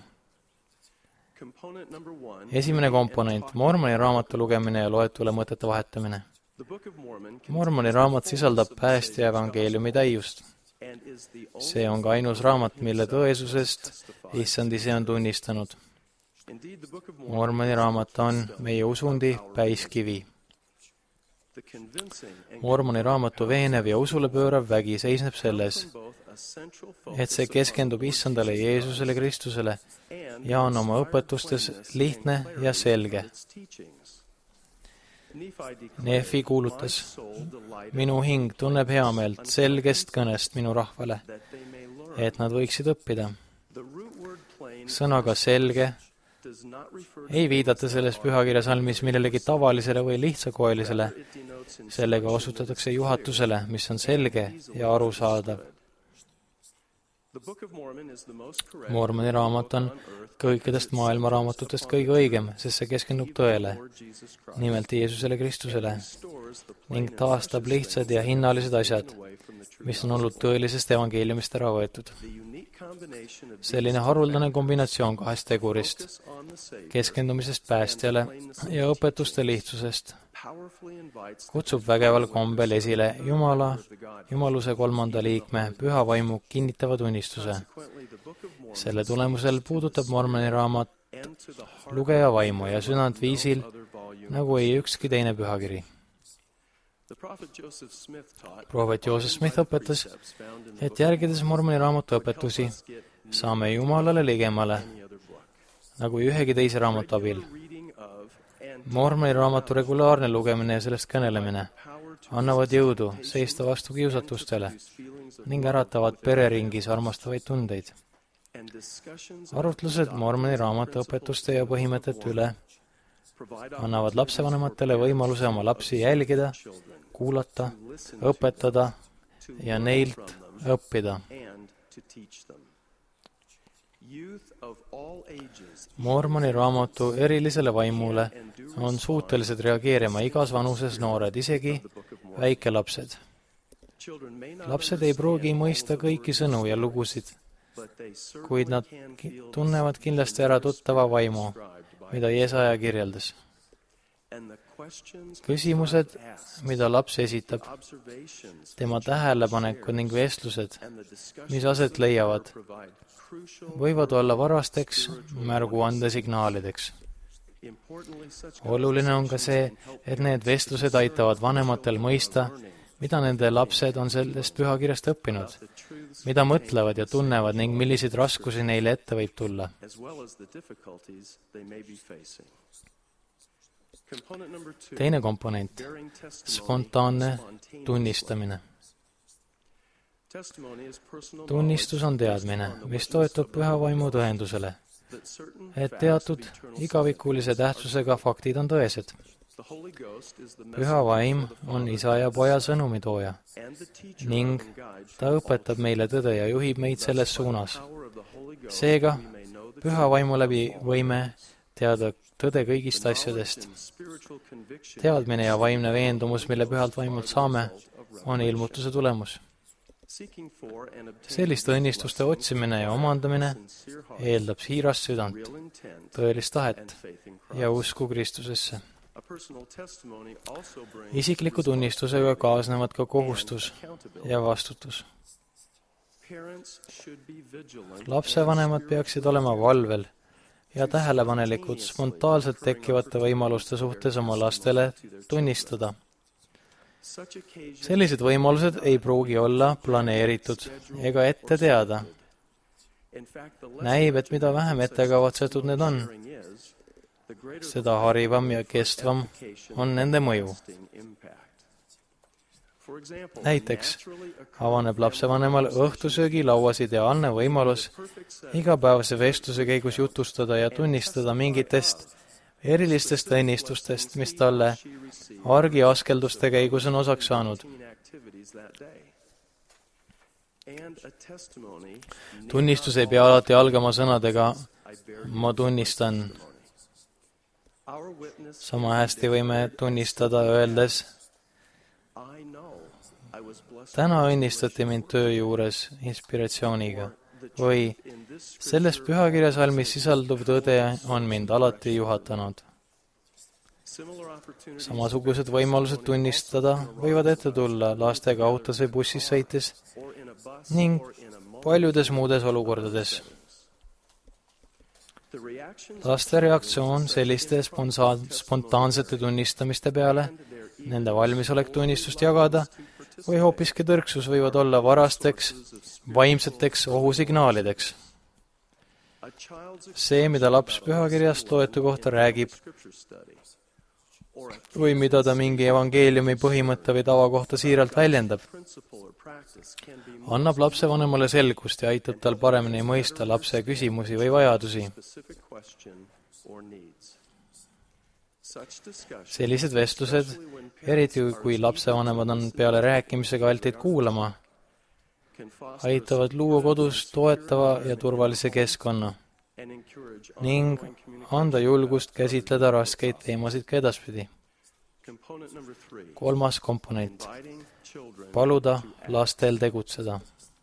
Esimene komponent, Mormoni raamatu lugemine ja loetule mõtete vahetamine. Mormoni raamat sisaldab päästja evangeeliumi täiust. See on ka ainus raamat, mille tõesusest issand ise on tunnistanud. Mormoni raamat on meie usundi päiskivi. Mormoni raamatu veenev ja usule pöörav vägi seisneb selles, et see keskendub issandale Jeesusele Kristusele ja on oma õpetustes lihtne ja selge. Nefi kuulutas, minu hing tunneb heameelt selgest kõnest minu rahvale, et nad võiksid õppida. Sõnaga selge ei viidata selles pühakirja salmis millelegi tavalisele või lihtsakoelisele. Sellega osutatakse juhatusele, mis on selge ja arusaadav. Mormoni raamat on kõikidest maailma raamatutest kõige õigem, sest see keskendub tõele, nimelt Jeesusele Kristusele, ning taastab lihtsad ja hinnalised asjad, mis on olnud tõelisest evangeeliumist ära võetud. Selline haruldane kombinatsioon kahest tegurist, keskendumisest päästjale ja õpetuste lihtsusest, kutsub vägeval kombel esile Jumala, Jumaluse kolmanda liikme, püha vaimu kinnitava tunnistuse. Selle tulemusel puudutab Mormoni raamat lugeja vaimu ja südant viisil, nagu ei ükski teine pühakiri. Prohvet Joseph Smith õpetas, et järgides Mormoni raamatu õpetusi saame Jumalale ligemale, nagu ühegi teise raamatu abil. Mormoni raamatu regulaarne lugemine ja sellest kõnelemine annavad jõudu seista vastu kiusatustele ning äratavad pereringis armastavaid tundeid. Arutlused Mormoni raamatu õpetuste ja põhimõtete üle annavad lapsevanematele võimaluse oma lapsi jälgida, kuulata, õpetada ja neilt õppida. Mormoni raamatu erilisele vaimule on suutelised reageerima igas vanuses noored, isegi väikelapsed. Lapsed ei pruugi mõista kõiki sõnu ja lugusid, kuid nad tunnevad kindlasti ära tuttava vaimu, mida Jesaja kirjeldas. Küsimused, mida laps esitab, tema tähelepanekud ning vestlused, mis aset leiavad, võivad olla varasteks märguandesignaalideks. Oluline on ka see, et need vestlused aitavad vanematel mõista, mida nende lapsed on sellest pühakirjast õppinud, mida mõtlevad ja tunnevad ning milliseid raskusi neile ette võib tulla. Teine komponent, spontaanne tunnistamine. Tunnistus on teadmine, mis toetub püha vaimu tõendusele, et teatud igavikuulise tähtsusega faktid on tõesed. Püha vaim on isa ja poja sõnumitooja ning ta õpetab meile tõde ja juhib meid selles suunas. Seega, püha vaimu läbi võime teada tõde kõigist asjadest. Teadmine ja vaimne veendumus, mille pühalt vaimult saame, on ilmutuse tulemus. Selliste õnnistuste otsimine ja omandamine eeldab siirast südant, tõelist tahet ja usku Kristusesse. Isikliku tunnistusega kaasnevad ka kohustus ja vastutus. Lapsevanemad peaksid olema valvel ja tähelepanelikud spontaanselt tekkivate võimaluste suhtes oma lastele tunnistada. Sellised võimalused ei pruugi olla planeeritud ega ette teada. Näib, et mida vähem ettekavatsetud need on, seda harivam ja kestvam on nende mõju. Näiteks avaneb lapsevanemal õhtusöögi lauas ideaalne võimalus igapäevase vestluse käigus jutustada ja tunnistada mingitest erilistest õnnistustest, mis talle argiaskelduste käigus on osaks saanud. Tunnistus ei pea alati algama sõnadega ma tunnistan. Sama hästi võime tunnistada öeldes täna õnnistati mind töö juures inspiratsiooniga või selles pühakirjasalmis sisalduv tõde on mind alati juhatanud. Samasugused võimalused tunnistada võivad ette tulla lastega autos või bussis sõites ning paljudes muudes olukordades. Laste reaktsioon selliste spontaansete tunnistamiste peale, nende valmisolek tunnistust jagada või hoopiski tõrksus võivad olla varasteks, vaimseteks ohusignaalideks. See, mida laps pühakirjast loetu kohta räägib või mida ta mingi evangeeliumi põhimõtte või tava kohta siiralt väljendab, annab lapsevanemale selgust ja aitab tal paremini mõista lapse küsimusi või vajadusi. Sellised vestlused, eriti kui lapsevanemad on peale rääkimisega altid kuulama, aitavad luua kodus toetava ja turvalise keskkonna ning anda julgust käsitleda raskeid teemasid ka edaspidi. Kolmas komponent. Paluda lastel tegutseda.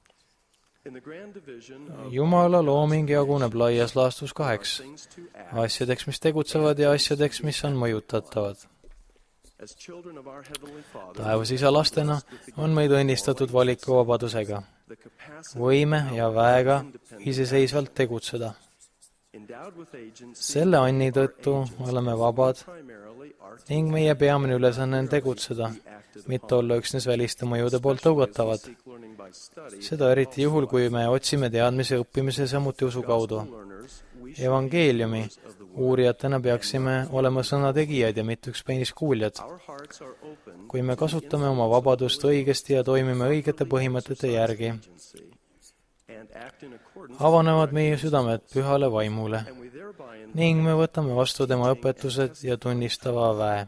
Jumala looming jaguneb laias laastus kaheks, asjadeks, mis tegutsevad ja asjadeks, mis on mõjutatavad. Taevas isa lastena on meid õnnistatud valikuvabadusega, võime ja väega iseseisvalt tegutseda. Selle anni tõttu oleme vabad ning meie peamine ülesanne on tegutseda, mitte olla üksnes väliste mõjude poolt tõugatavad. Seda eriti juhul, kui me otsime teadmise õppimise samuti usu kaudu. Evangeeliumi uurijatena peaksime olema sõnategijad ja mitte ükspeinis kuuljad. Kui me kasutame oma vabadust õigesti ja toimime õigete põhimõtete järgi, avanevad meie südamed pühale vaimule ning me võtame vastu tema õpetused ja tunnistava väe.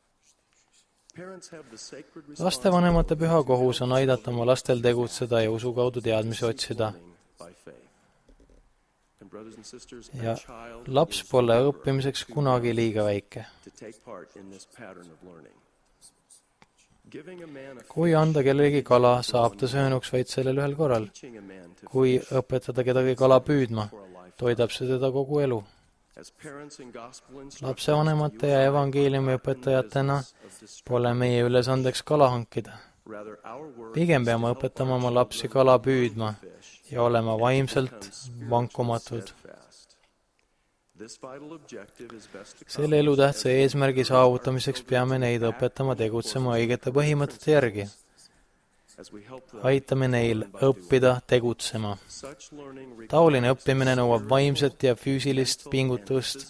Lastevanemate püha kohus on aidata oma lastel tegutseda ja usu kaudu teadmisi otsida. Ja laps pole õppimiseks kunagi liiga väike. kui anda kellelegi kala, saab ta söönuks vaid sellel ühel korral. kui õpetada kedagi kala püüdma, toidab see teda kogu elu. Lapsevanemate ja evangeeliumi õpetajatena pole meie ülesandeks kala hankida. Pigem peame õpetama oma lapsi kala püüdma ja olema vaimselt vankumatud. Selle elutähtsa eesmärgi saavutamiseks peame neid õpetama tegutsema õigete põhimõtete järgi. Aitame neil õppida tegutsema. Taoline õppimine nõuab vaimset ja füüsilist pingutust,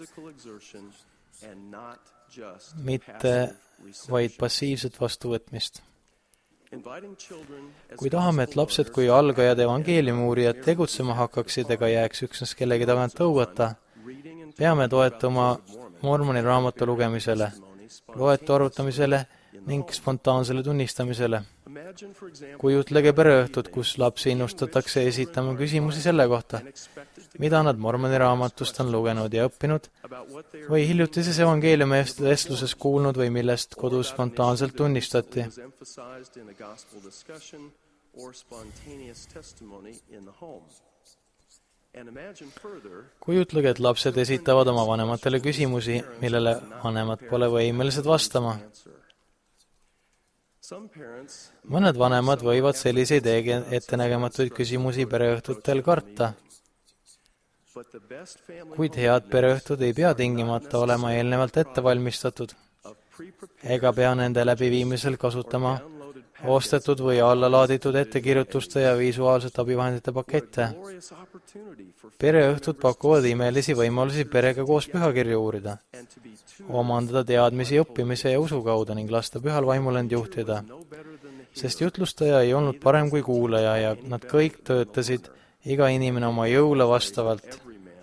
mitte vaid passiivset vastuvõtmist. Kui tahame, et lapsed kui algajad evangeeliumuurijad tegutsema hakkaksid ega jääks üksnes kellegi tagant tõugata, peame toetuma Mormoni raamatu lugemisele, loetu arutamisele ning spontaansele tunnistamisele. Kujutlege pereõhtut, kus lapsi innustatakse esitama küsimusi selle kohta, mida nad Mormoni raamatust on lugenud ja õppinud või hiljutises evangeeliumi vestluses kuulnud või millest kodus spontaanselt tunnistati. Kujutlege, et lapsed esitavad oma vanematele küsimusi, millele vanemad pole võimelised vastama. Mõned vanemad võivad selliseid ettenägematuid küsimusi pereõhtutel karta, kuid head pereõhtud ei pea tingimata olema eelnevalt ette valmistatud ega pea nende läbiviimisel kasutama ostetud või allalaaditud ettekirjutuste ja visuaalsete abivahendite pakette. Pereõhtud pakuvad imelisi võimalusi perega koos pühakirju uurida, omandada teadmisi õppimise ja usu kaudu ning lasta pühal vaimul end juhtida, sest jutlustaja ei olnud parem kui kuulaja ja nad kõik töötasid iga inimene oma jõule vastavalt.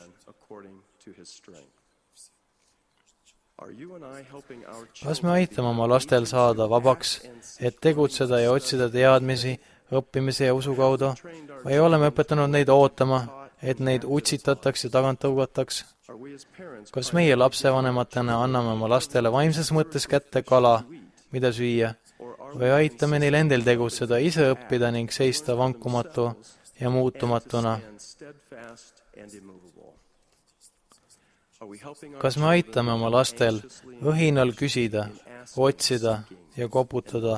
Kas me aitame oma lastel saada vabaks, et tegutseda ja otsida teadmisi, õppimise ja usu kaudu, või oleme õpetanud neid ootama, et neid utsitataks ja tagant tõugataks? Kas meie lapsevanematena anname oma lastele vaimses mõttes kätte kala, mida süüa, või aitame neil endil tegutseda, ise õppida ning seista vankumatu ja muutumatuna? Kas me aitame oma lastel õhinal küsida, otsida ja koputada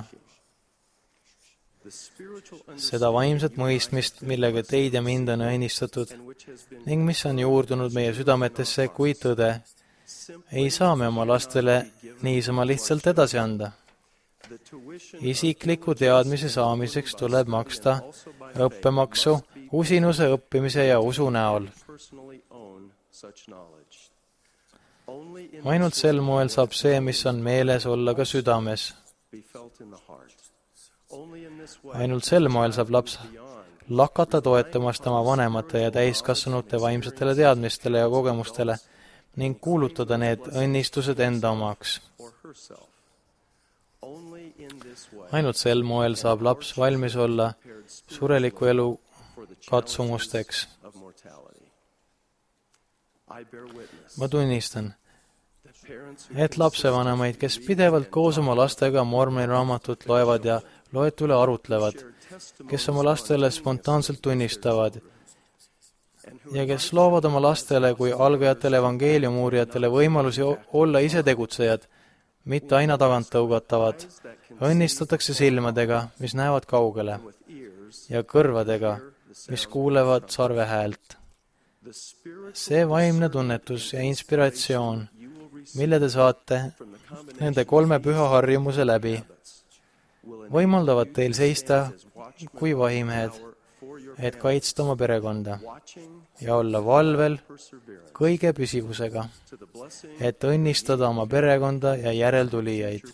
seda vaimset mõistmist, millega teid ja mind on õnnistatud ning mis on juurdunud meie südametesse kui tõde, ei saa me oma lastele niisama lihtsalt edasi anda. Isikliku teadmise saamiseks tuleb maksta õppemaksu usinuse õppimise ja usu näol. Ainult sel moel saab see, mis on meeles, olla ka südames. Ainult sel moel saab laps lakata toetamast oma vanemate ja täiskasvanute vaimsetele teadmistele ja kogemustele ning kuulutada need õnnistused enda omaks. Ainult sel moel saab laps valmis olla sureliku elu katsumusteks. Ma tunnistan, et lapsevanemaid, kes pidevalt koos oma lastega Mormoni raamatut loevad ja loetule arutlevad, kes oma lastele spontaanselt tunnistavad ja kes loovad oma lastele kui algajatele evangeeliumuurijatele võimalusi olla ise tegutsejad, mitte aina tagant tõugatavad, õnnistatakse silmadega, mis näevad kaugele, ja kõrvadega, mis kuulevad sarve häält. See vaimne tunnetus ja inspiratsioon, mille te saate nende kolme püha harjumuse läbi, võimaldavad teil seista kui vahimehed, et kaitsta oma perekonda ja olla valvel kõige püsivusega, et õnnistada oma perekonda ja järeltulijaid.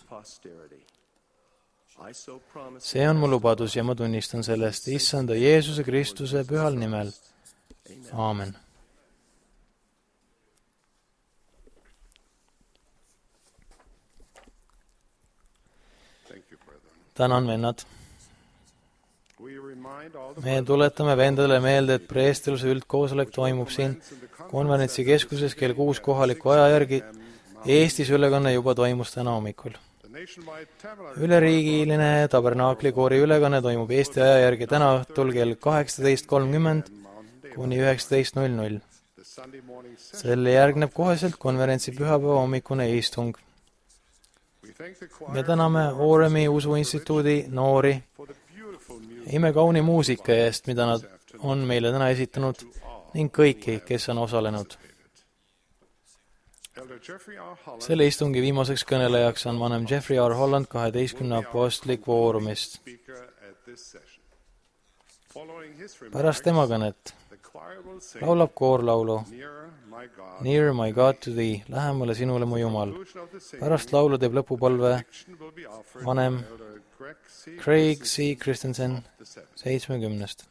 See on mu lubadus ja ma tunnistan sellest Issanda Jeesuse Kristuse pühal nimel. Aamen. Tänan, vennad. Me tuletame vendadele meelde, et preesteluse üldkoosolek toimub siin konverentsikeskuses kell kuus kohaliku aja järgi. Eestis ülekanne juba toimus täna hommikul. üleriigiline tabernaaklikoori ülekanne toimub Eesti aja järgi täna õhtul kell kaheksateist kolmkümmend kuni üheksateist null null. selle järgneb koheselt konverentsi pühapäeva hommikune istung. me täname Oremi Usuinstituudi noori imekauni muusika eest, mida nad on meile täna esitanud, ning kõiki, kes on osalenud. selle istungi viimaseks kõnelejaks on vanem Jeffrey R. Holland kaheteistkümne apostli kvoorumist. pärast tema kõnet laulab koor laulu Near my God to thee, lähemale sinule mu Jumal. pärast laulu teeb lõpupalve vanem Craig C. Christensen seitsmekümnest.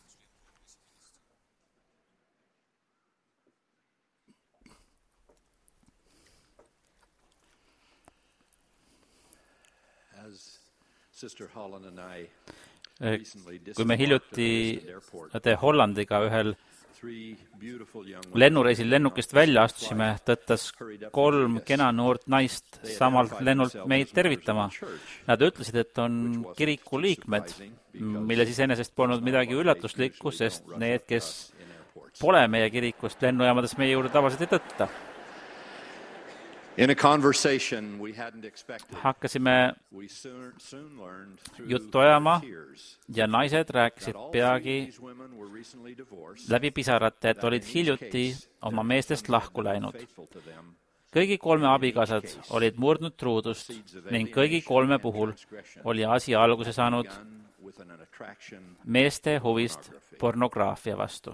Kui me hiljuti te Hollandiga ühel lennureisil lennukist välja astusime, tõttas kolm kena noort naist samalt lennult meid tervitama. Nad ütlesid, et on kiriku liikmed, milles iseenesest polnud midagi üllatuslikku, sest need, kes pole meie kirikust lennujaamades meie juurde tavaliselt ei tõtta. Hakkasime juttu ajama ja naised rääkisid peagi läbi pisarate, et olid hiljuti oma meestest lahku läinud. Kõigi kolme abikaasad olid murdnud truudust ning kõigi kolme puhul oli asi alguse saanud meeste huvist pornograafia vastu.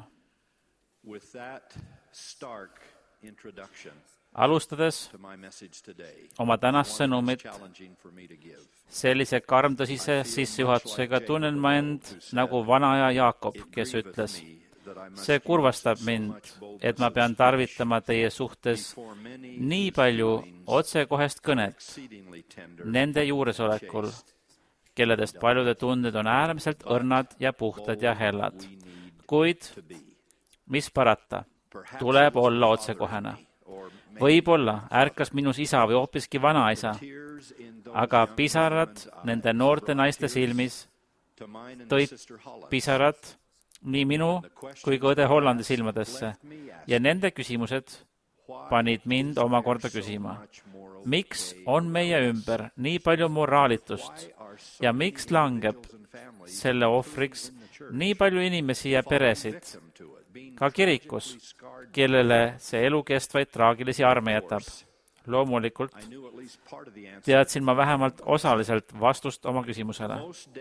Alustades oma tänast sõnumit sellise karmtõsise sissejuhatusega tunnen ma end nagu vanaja Jaakob, kes ütles, see kurvastab mind, et ma pean tarvitama teie suhtes nii palju otsekohest kõnet nende juuresolekul, kelledest paljude tunded on äärmiselt õrnad ja puhtad ja hellad. Kuid, mis parata, tuleb olla otsekohene. Võib-olla ärkas minus isa või hoopiski vanaisa, aga pisarad nende noorte naiste silmis tõid pisarad nii minu kui ka õde Hollandi silmadesse ja nende küsimused panid mind omakorda küsima. Miks on meie ümber nii palju moraalitust ja miks langeb selle ohvriks nii palju inimesi ja peresid, ka kirikus, kellele see elukestvaid traagilisi arme jätab? Loomulikult teadsin ma vähemalt osaliselt vastust oma küsimusele.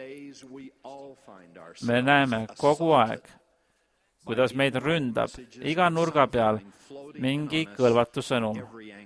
Me näeme kogu aeg, kuidas meid ründab iga nurga peal mingi kõlvatu sõnum.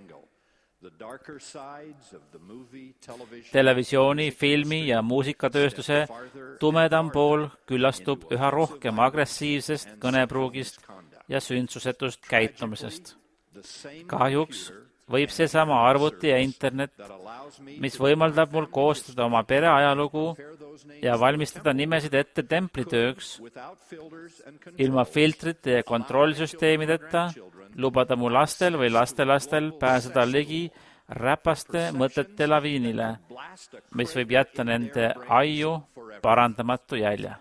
Televisiooni, filmi ja muusikatööstuse tumedam pool küllastub üha rohkem agressiivsest kõnepruugist ja sündsusetust käitumisest. Kahjuks võib seesama arvuti ja internet, mis võimaldab mul koostada oma pere ajalugu ja valmistada nimesid ette templitööks, ilma filtrite ja kontrollsüsteemideta, lubada mu lastel või lastelastel pääseda ligi räpaste mõtete laviinile, mis võib jätta nende aiu parandamatu jälje.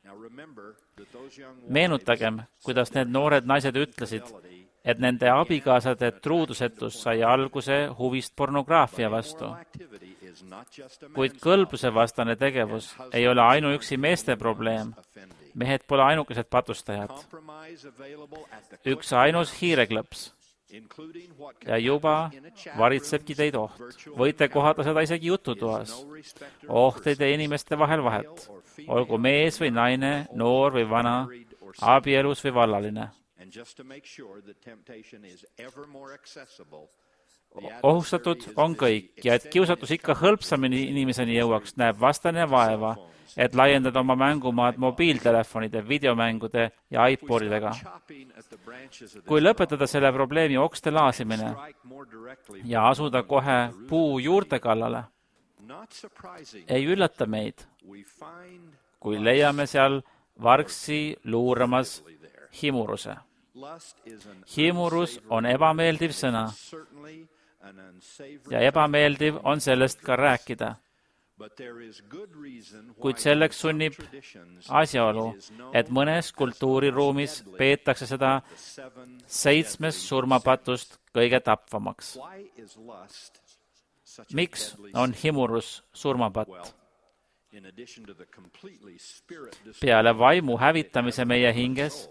Meenutagem, kuidas need noored naised ütlesid, et nende abikaasade truudusetus sai alguse huvist pornograafia vastu. Kuid kõlbluse vastane tegevus ei ole ainuüksi meeste probleem. Mehed pole ainukesed patustajad. Üks ainus hiireklõps ja juba varitsebki teid oht. Võite kohata seda isegi jututoas. Oht ei tee inimeste vahel vahet, olgu mees või naine, noor või vana, abielus või vallaline. Ohustatud on kõik ja et kiusatus ikka hõlpsamini inimeseni jõuaks, näeb vastane vaeva, et laiendada oma mängumaad mobiiltelefonide, videomängude ja iPodidega. Kui lõpetada selle probleemi okste laasimine ja asuda kohe puu juurte kallale, ei üllata meid, kui leiame seal vargsi luuramas himuruse. Himurus on ebameeldiv sõna ja ebameeldiv on sellest ka rääkida. Kuid selleks sunnib asjaolu, et mõnes kultuuriruumis peetakse seda seitsmest surmapatust kõige tapvamaks. Miks on himurus surmapatt? Peale vaimu hävitamise meie hinges,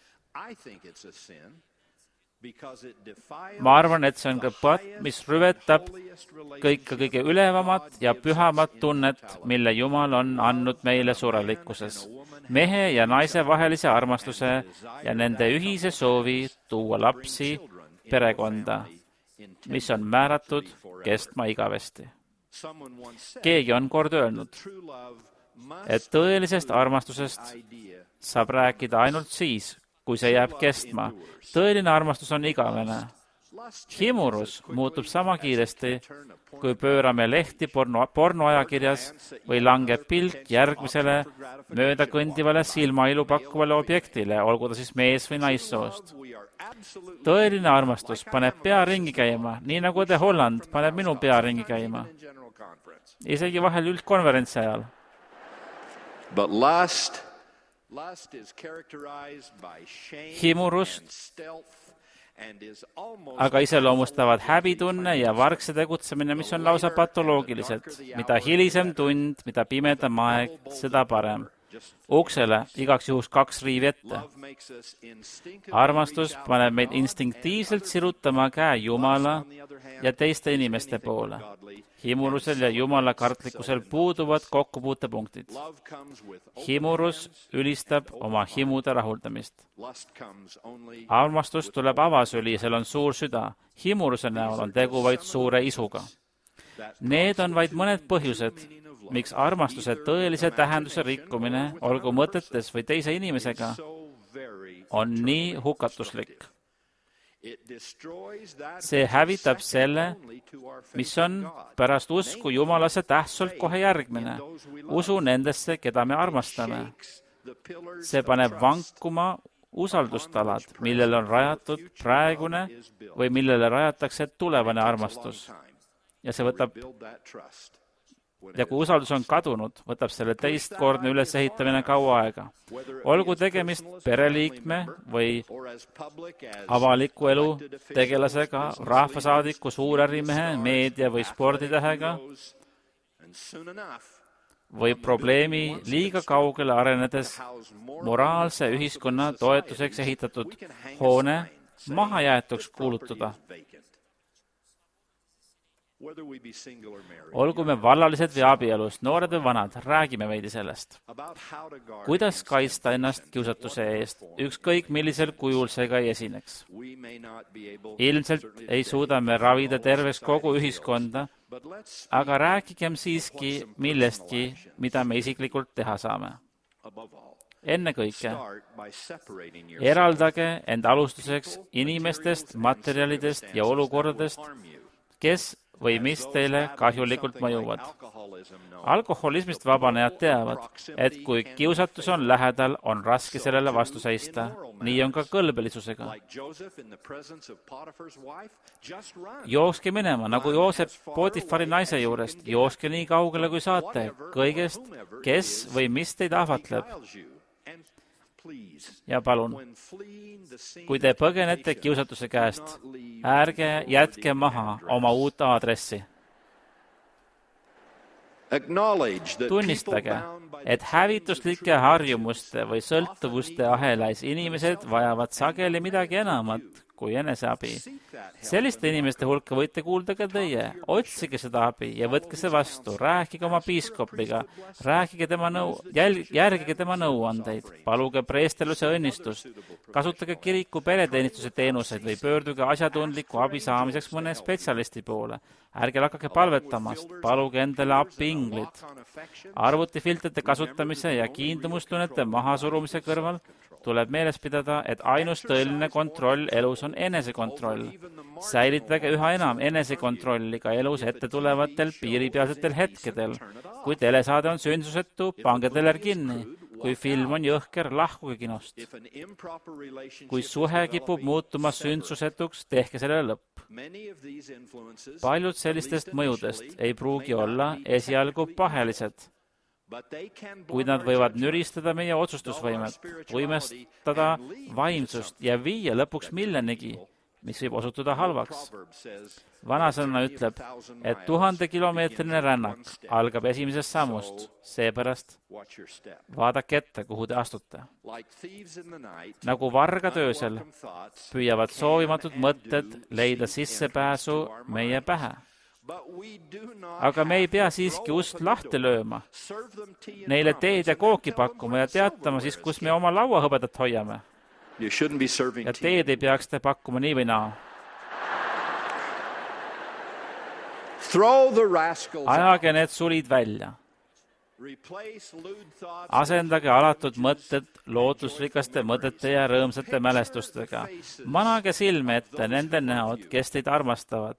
ma arvan, et see on ka patt, mis rüvetab kõike kõige ülevamat ja pühamat tunnet, mille Jumal on andnud meile surelikkuses. Mehe ja naise vahelise armastuse ja nende ühise soovi tuua lapsi perekonda, mis on määratud kestma igavesti. Keegi on kord öelnud, et tõelisest armastusest saab rääkida ainult siis, kui see jääb kestma. Tõeline armastus on igavene. Himurus muutub sama kiiresti, kui pöörame lehti porno, pornoajakirjas või langeb pilk järgmisele mööda kõndivale silmailu pakkuvale objektile, olgu ta siis mees või naissoost. Tõeline armastus paneb pea ringi käima, nii nagu The Holland paneb minu pea ringi käima. Isegi vahel üldkonverentsi ajal. But lust Himurust aga iseloomustavad häbitunne ja vargse tegutsemine, mis on lausa patoloogilised. Mida hilisem tund, mida pimedam aeg, seda parem. Uksele igaks juhus kaks riivi ette. Armastus paneb meid instinktiivselt sirutama käe Jumala ja teiste inimeste poole. Himurusel ja Jumala kartlikkusel puuduvad kokkupuutepunktid. Himurus ülistab oma himude rahuldamist. Armastus tuleb avasüli ja seal on suur süda. Himuruse näol on tegu vaid suure isuga. Need on vaid mõned põhjused, miks armastuse tõelise tähenduse rikkumine, olgu mõtetes või teise inimesega, on nii hukatuslik. See hävitab selle, mis on pärast usku Jumalasse tähtsalt kohe järgmine. Usu nendesse, keda me armastame. See paneb vankuma usaldustalad, millele on rajatud praegune või millele rajatakse tulevane armastus. Ja see võtab Ja kui usaldus on kadunud, võtab selle teistkordne ülesehitamine kaua aega. Olgu tegemist pereliikme või avaliku elu tegelasega, rahvasaadiku, suurärimehe, meedia või sporditähega või probleemi liiga kaugele arenedes moraalse ühiskonna toetuseks ehitatud hoone mahajäetuks kuulutada. Olgu me vallalised või abielus, noored või vanad, räägime veidi sellest. Kuidas kaitsta ennast kiusatuse eest, ükskõik millisel kujul see ka ei esineks? Ilmselt ei suuda me ravida terveks kogu ühiskonda, aga rääkigem siiski millestki, mida me isiklikult teha saame. Ennekõike, eraldage end alustuseks inimestest, materjalidest ja olukordadest, kes või mis teile kahjulikult mõjuvad. Alkoholismist vabanejad teavad, et kui kiusatus on lähedal, on raske sellele vastu seista. Nii on ka kõlbelisusega. Jooske minema, nagu Joosep Potifari naise juurest. Jooske nii kaugele, kui saate, kõigest, kes või mis teid ahvatleb. Ja palun, kui te põgenete kiusatuse käest, ärge jätke maha oma uut aadressi. Tunnistage, et hävituslike harjumuste või sõltuvuste ahelais inimesed vajavad sageli midagi enamat kui eneseabi. Selliste inimeste hulka võite kuulda ka teie. Otsige seda abi ja võtke see vastu. Rääkige oma piiskopiga. Rääkige tema nõu, jälg, järgige tema nõuandeid. Paluge preesteluse õnnistust. Kasutage kiriku pereteenistuse teenuseid või pöörduge asjatundliku abi saamiseks mõne spetsialisti poole. Ärge lakake palvetamast. Paluge endale appi inglid. Arvutifiltrite kasutamise ja kiindumustunnete mahasurumise kõrval tuleb meeles pidada, et ainus tõeline kontroll elus on enesekontroll. Säilitage üha enam enesekontrolli ka elus ette tulevatel piiripealsetel hetkedel. Kui telesaade on sündsusetu, pange teler kinni. kui film on jõhker, lahkuge kinost. Kui suhe kipub muutuma sündsusetuks, tehke sellele lõpp. Paljud sellistest mõjudest ei pruugi olla esialgu pahelised, kuid nad võivad nüristada meie otsustusvõimet, võimestada vaimsust ja viia lõpuks millenigi, mis võib osutuda halvaks. Vanasõna ütleb, et tuhandekilomeetrine rännak algab esimesest sammust, seepärast vaadake ette, kuhu te astute. Nagu vargad öösel püüavad soovimatud mõtted leida sissepääsu meie pähe. Aga me ei pea siiski ust lahti lööma, neile teed ja kooki pakkuma ja teatama siis, kus me oma lauahõbedat hoiame. Ja teed ei peaks te pakkuma nii või naa. Ajage need sulid välja. Asendage alatud mõtted lootusrikaste mõtete ja rõõmsate mälestustega. Manage silme ette nende näod, kes teid armastavad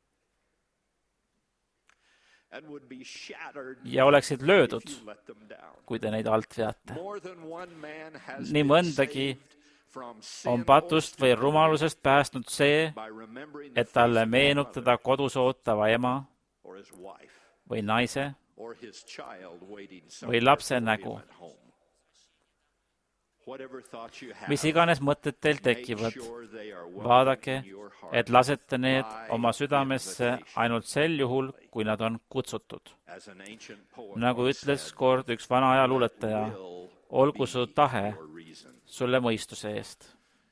ja oleksid löödud, kui te neid alt veate. Nii mõndagi on patust või rumalusest päästnud see, et talle meenub teda kodus ootava ema või naise või lapse nägu. Mis iganes mõtted teil tekivad, vaadake, et lasete need oma südamesse ainult sel juhul, kui nad on kutsutud. Nagu ütles kord üks vana ajaluuletaja, olgu su tahe sulle mõistuse eest.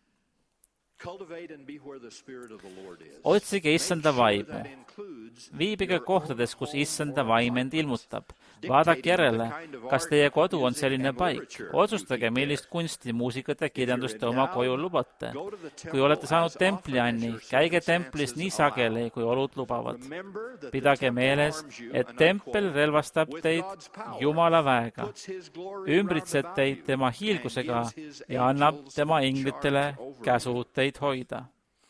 Otsige issanda vaimu. Viibige kohtades, kus issanda vaim end ilmutab. Vaadake järele, kas teie kodu on selline paik. Otsustage, millist kunsti, muusikat ja kirjandust te oma koju lubate. Kui olete saanud templianni, käige templis nii sageli, kui olud lubavad. Pidage meeles, et tempel relvastab teid Jumala väega, ümbritseb teid tema hiilgusega ja annab tema inglitele käsu teid hoida.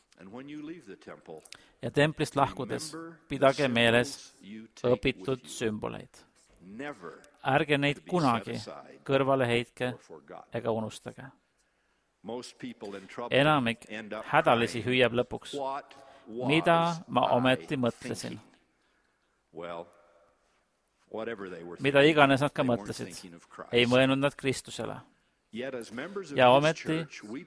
Ja templist lahkudes pidage meeles õpitud sümboleid. Ärge neid kunagi kõrvale heitke ega unustage. Enamik hädalisi hüüab lõpuks, mida ma ometi mõtlesin. Mida iganes nad ka mõtlesid, ei mõelnud nad Kristusele. Ja ometi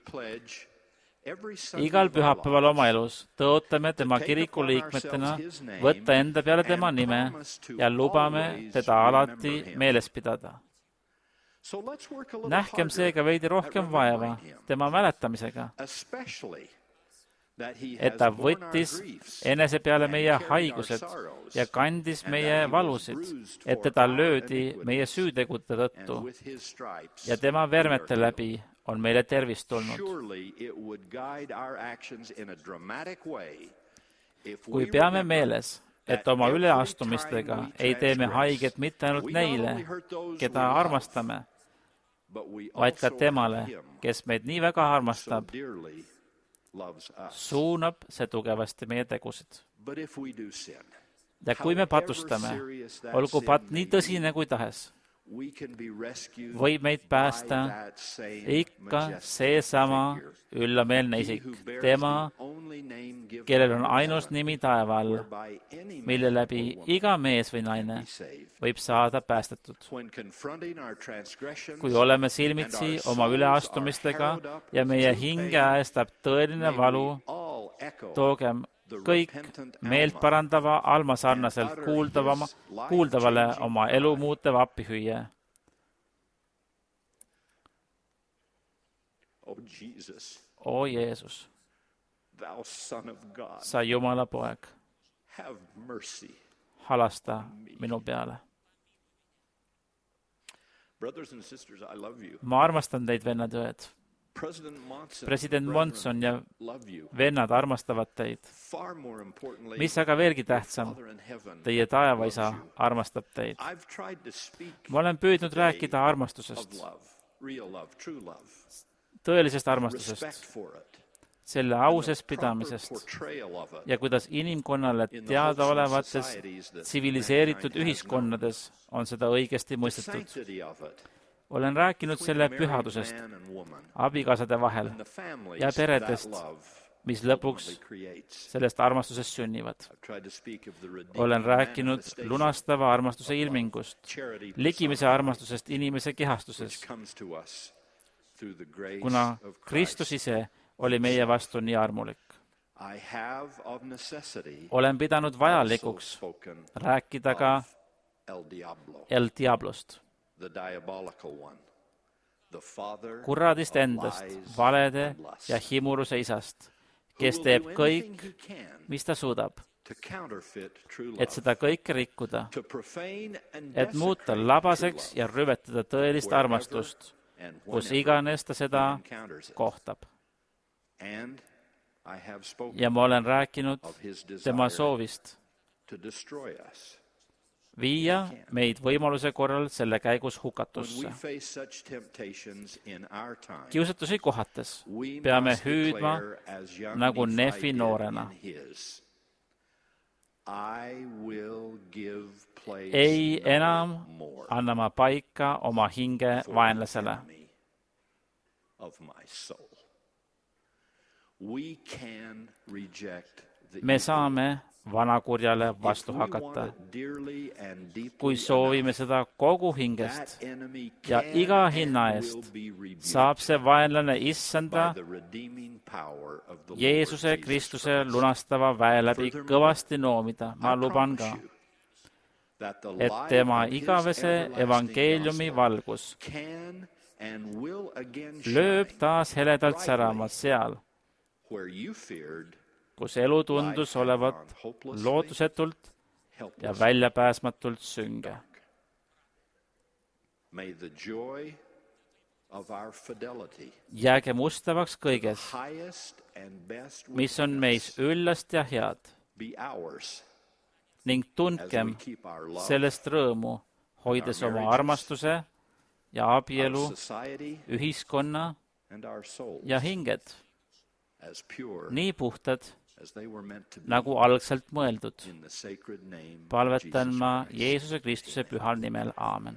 igal pühapäeval oma elus tõotame tema kiriku liikmetena võtta enda peale tema nime ja lubame teda alati meeles pidada. Nähkem seega veidi rohkem vaeva tema mäletamisega, et ta võttis enese peale meie haigused ja kandis meie valusid, et teda löödi meie süütegude tõttu ja tema vermete läbi on meile tervist tulnud. Kui peame meeles, et oma üleastumistega ei tee me haiget mitte ainult neile, keda armastame, vaid ka temale, kes meid nii väga armastab, suunab see tugevasti meie tegusid. Ja kui me patustame, olgu pat nii tõsine kui tahes, võib meid päästa ikka seesama üllameelne isik, tema, kellel on ainus nimi taeva all, mille läbi iga mees või naine võib saada päästetud. Kui oleme silmitsi oma üleastumistega ja meie hinge äestab tõeline valu, toogem kõik meelt parandava alma sarnaselt kuuldavama, kuuldavale oma elu muutev appihüüe. O Jeesus, sa Jumala poeg, halasta minu peale. Ma armastan teid, vennad ja õed. President Monson ja vennad armastavad teid. Mis aga veelgi tähtsam, teie taevaisa armastab teid. Ma olen püüdnud rääkida armastusest, tõelisest armastusest, selle ausest pidamisest ja kuidas inimkonnale teadaolevates tsiviliseeritud ühiskonnades on seda õigesti mõistetud. olen rääkinud selle pühadusest abikaasade vahel ja peredest, mis lõpuks sellest armastusest sünnivad. Olen rääkinud lunastava armastuse ilmingust, ligimise armastusest inimese kehastuses, kuna Kristus ise oli meie vastu nii armulik. Olen pidanud vajalikuks rääkida ka El Diablost, kuradist endast, valede ja himuruse isast, kes teeb kõik, mis ta suudab, et seda kõike rikkuda, et muuta labaseks ja rüvetada tõelist armastust, kus iganes ta seda kohtab. Ja ma olen rääkinud tema soovist viia meid võimaluse korral selle käigus hukatusse. Kiusatusi kohates peame hüüdma nagu Nefi noorena. Ei enam anna ma paika oma hinge vaenlasele. Me saame vanakurjale vastu hakata, kui soovime seda kogu hingest ja iga hinna eest, saab see vaenlane issanda Jeesuse Kristuse lunastava väe läbi kõvasti noomida. Ma luban ka, et tema igavese evangeeliumi valgus lööb taas heledalt särama seal, kus elu tundus olevat lootusetult ja väljapääsmatult sünge. Jäägem ustavaks kõiges, mis on meis üllast ja head, ning tundkem sellest rõõmu, hoides oma armastuse ja abielu, ühiskonna ja hinged nii puhtad, nagu algselt mõeldud. Palvetan ma Jeesuse Kristuse pühal nimel. Aamen.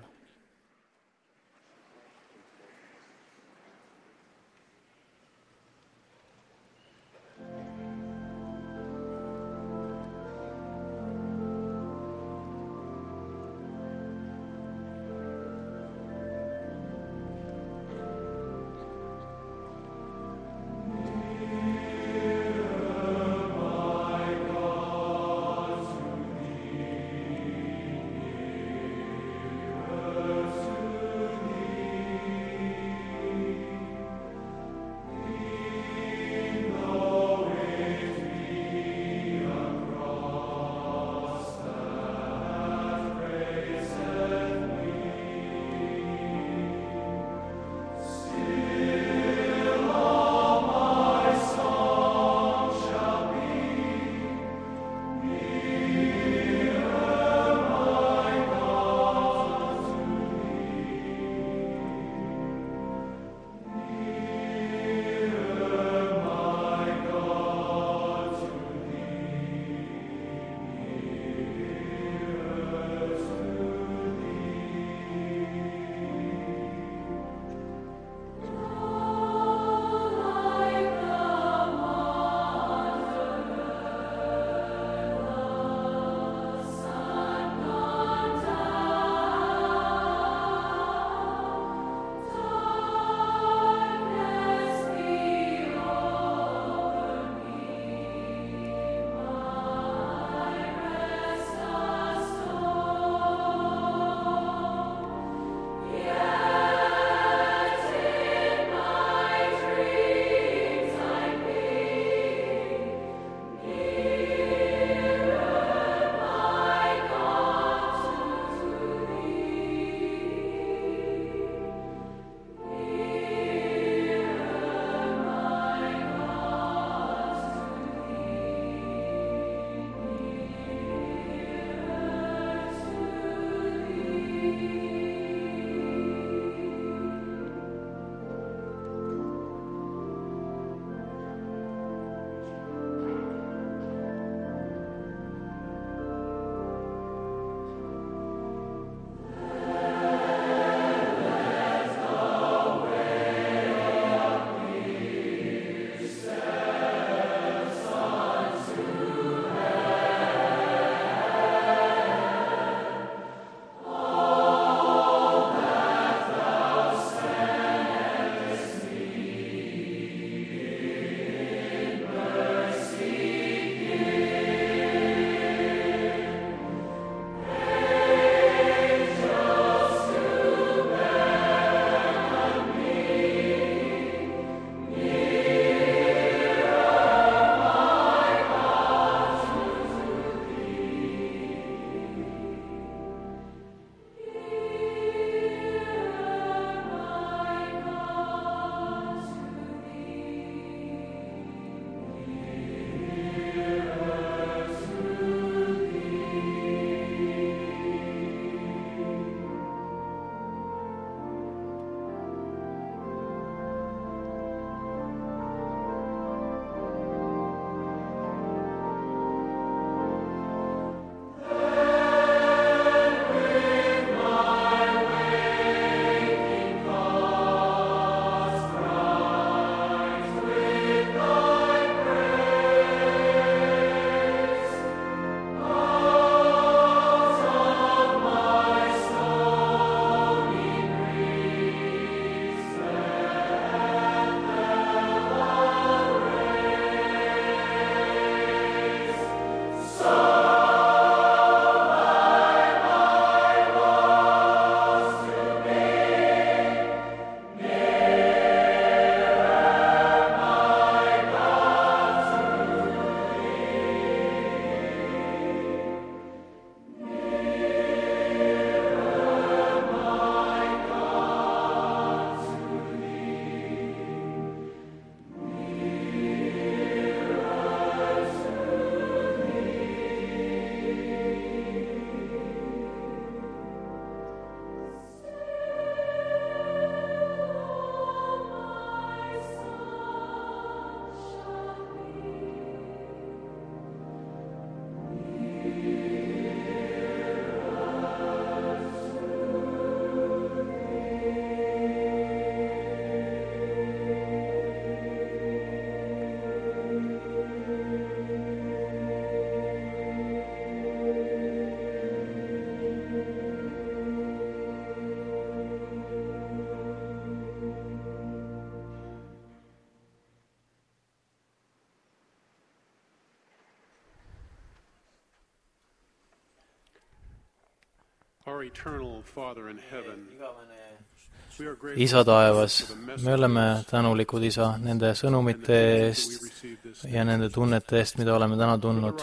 isa taevas, me oleme tänulikud, isa, nende sõnumite eest ja nende tunnete eest, mida oleme täna tundnud.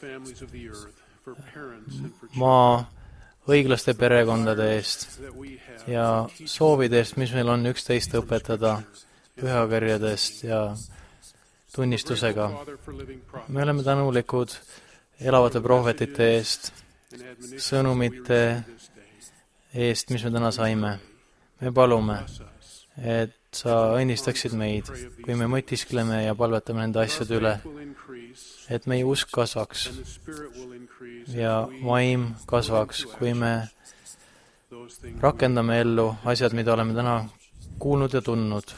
Maa õiglaste perekondade eest ja soovide eest, mis meil on üksteist õpetada pühakirjadest ja tunnistusega. Me oleme tänulikud elavate prohvetite eest, sõnumite eest, mis me täna saime. Me palume, et sa õnnistaksid meid, kui me mõtiskleme ja palvetame nende asjade üle, et meie usk kasvaks ja vaim kasvaks, kui me rakendame ellu asjad, mida oleme täna kuulnud ja tundnud.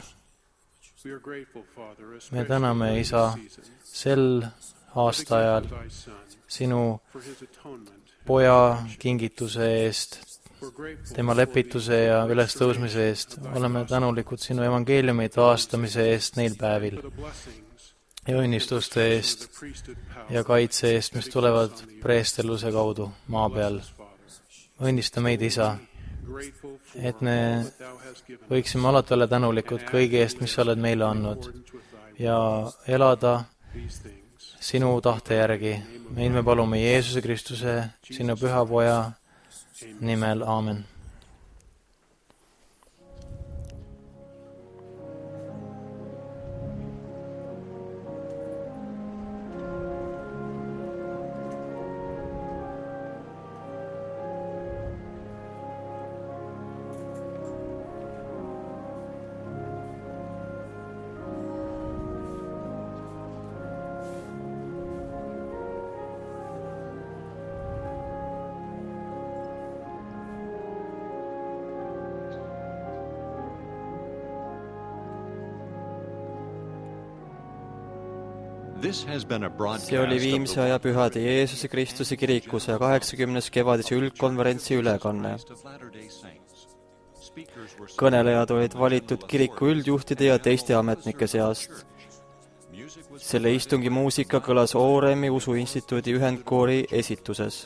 Me täname, isa, sel aastaajal sinu poja kingituse eest, tema lepituse ja ülestõusmise eest. Oleme tänulikud sinu evangeeliumi taastamise eest neil päevil ja õnnistuste eest ja kaitse eest, mis tulevad preesterluse kaudu maa peal. Õnnista meid, isa, et me võiksime alati olla tänulikud kõige eest, mis sa oled meile andnud ja elada sinu tahte järgi. Meid me palume Jeesuse Kristuse, sinu püha poja nimel, aamen. See oli viimse aja pühade Jeesuse Kristuse kiriku saja kaheksakümnes kevadise üldkonverentsi ülekanne. Kõnelejad olid valitud kiriku üldjuhtide ja teiste ametnike seast. Selle istungi muusika kõlas Oremi usuinstituudi ühendkoori esituses.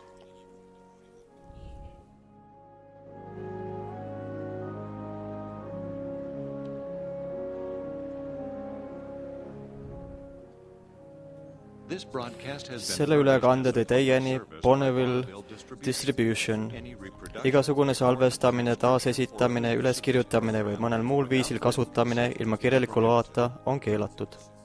Selle ülekande tõi teieni Bonneville Distribution. Igasugune salvestamine, taasesitamine, üleskirjutamine või mõnel muul viisil kasutamine ilma kirjaliku loata on keelatud.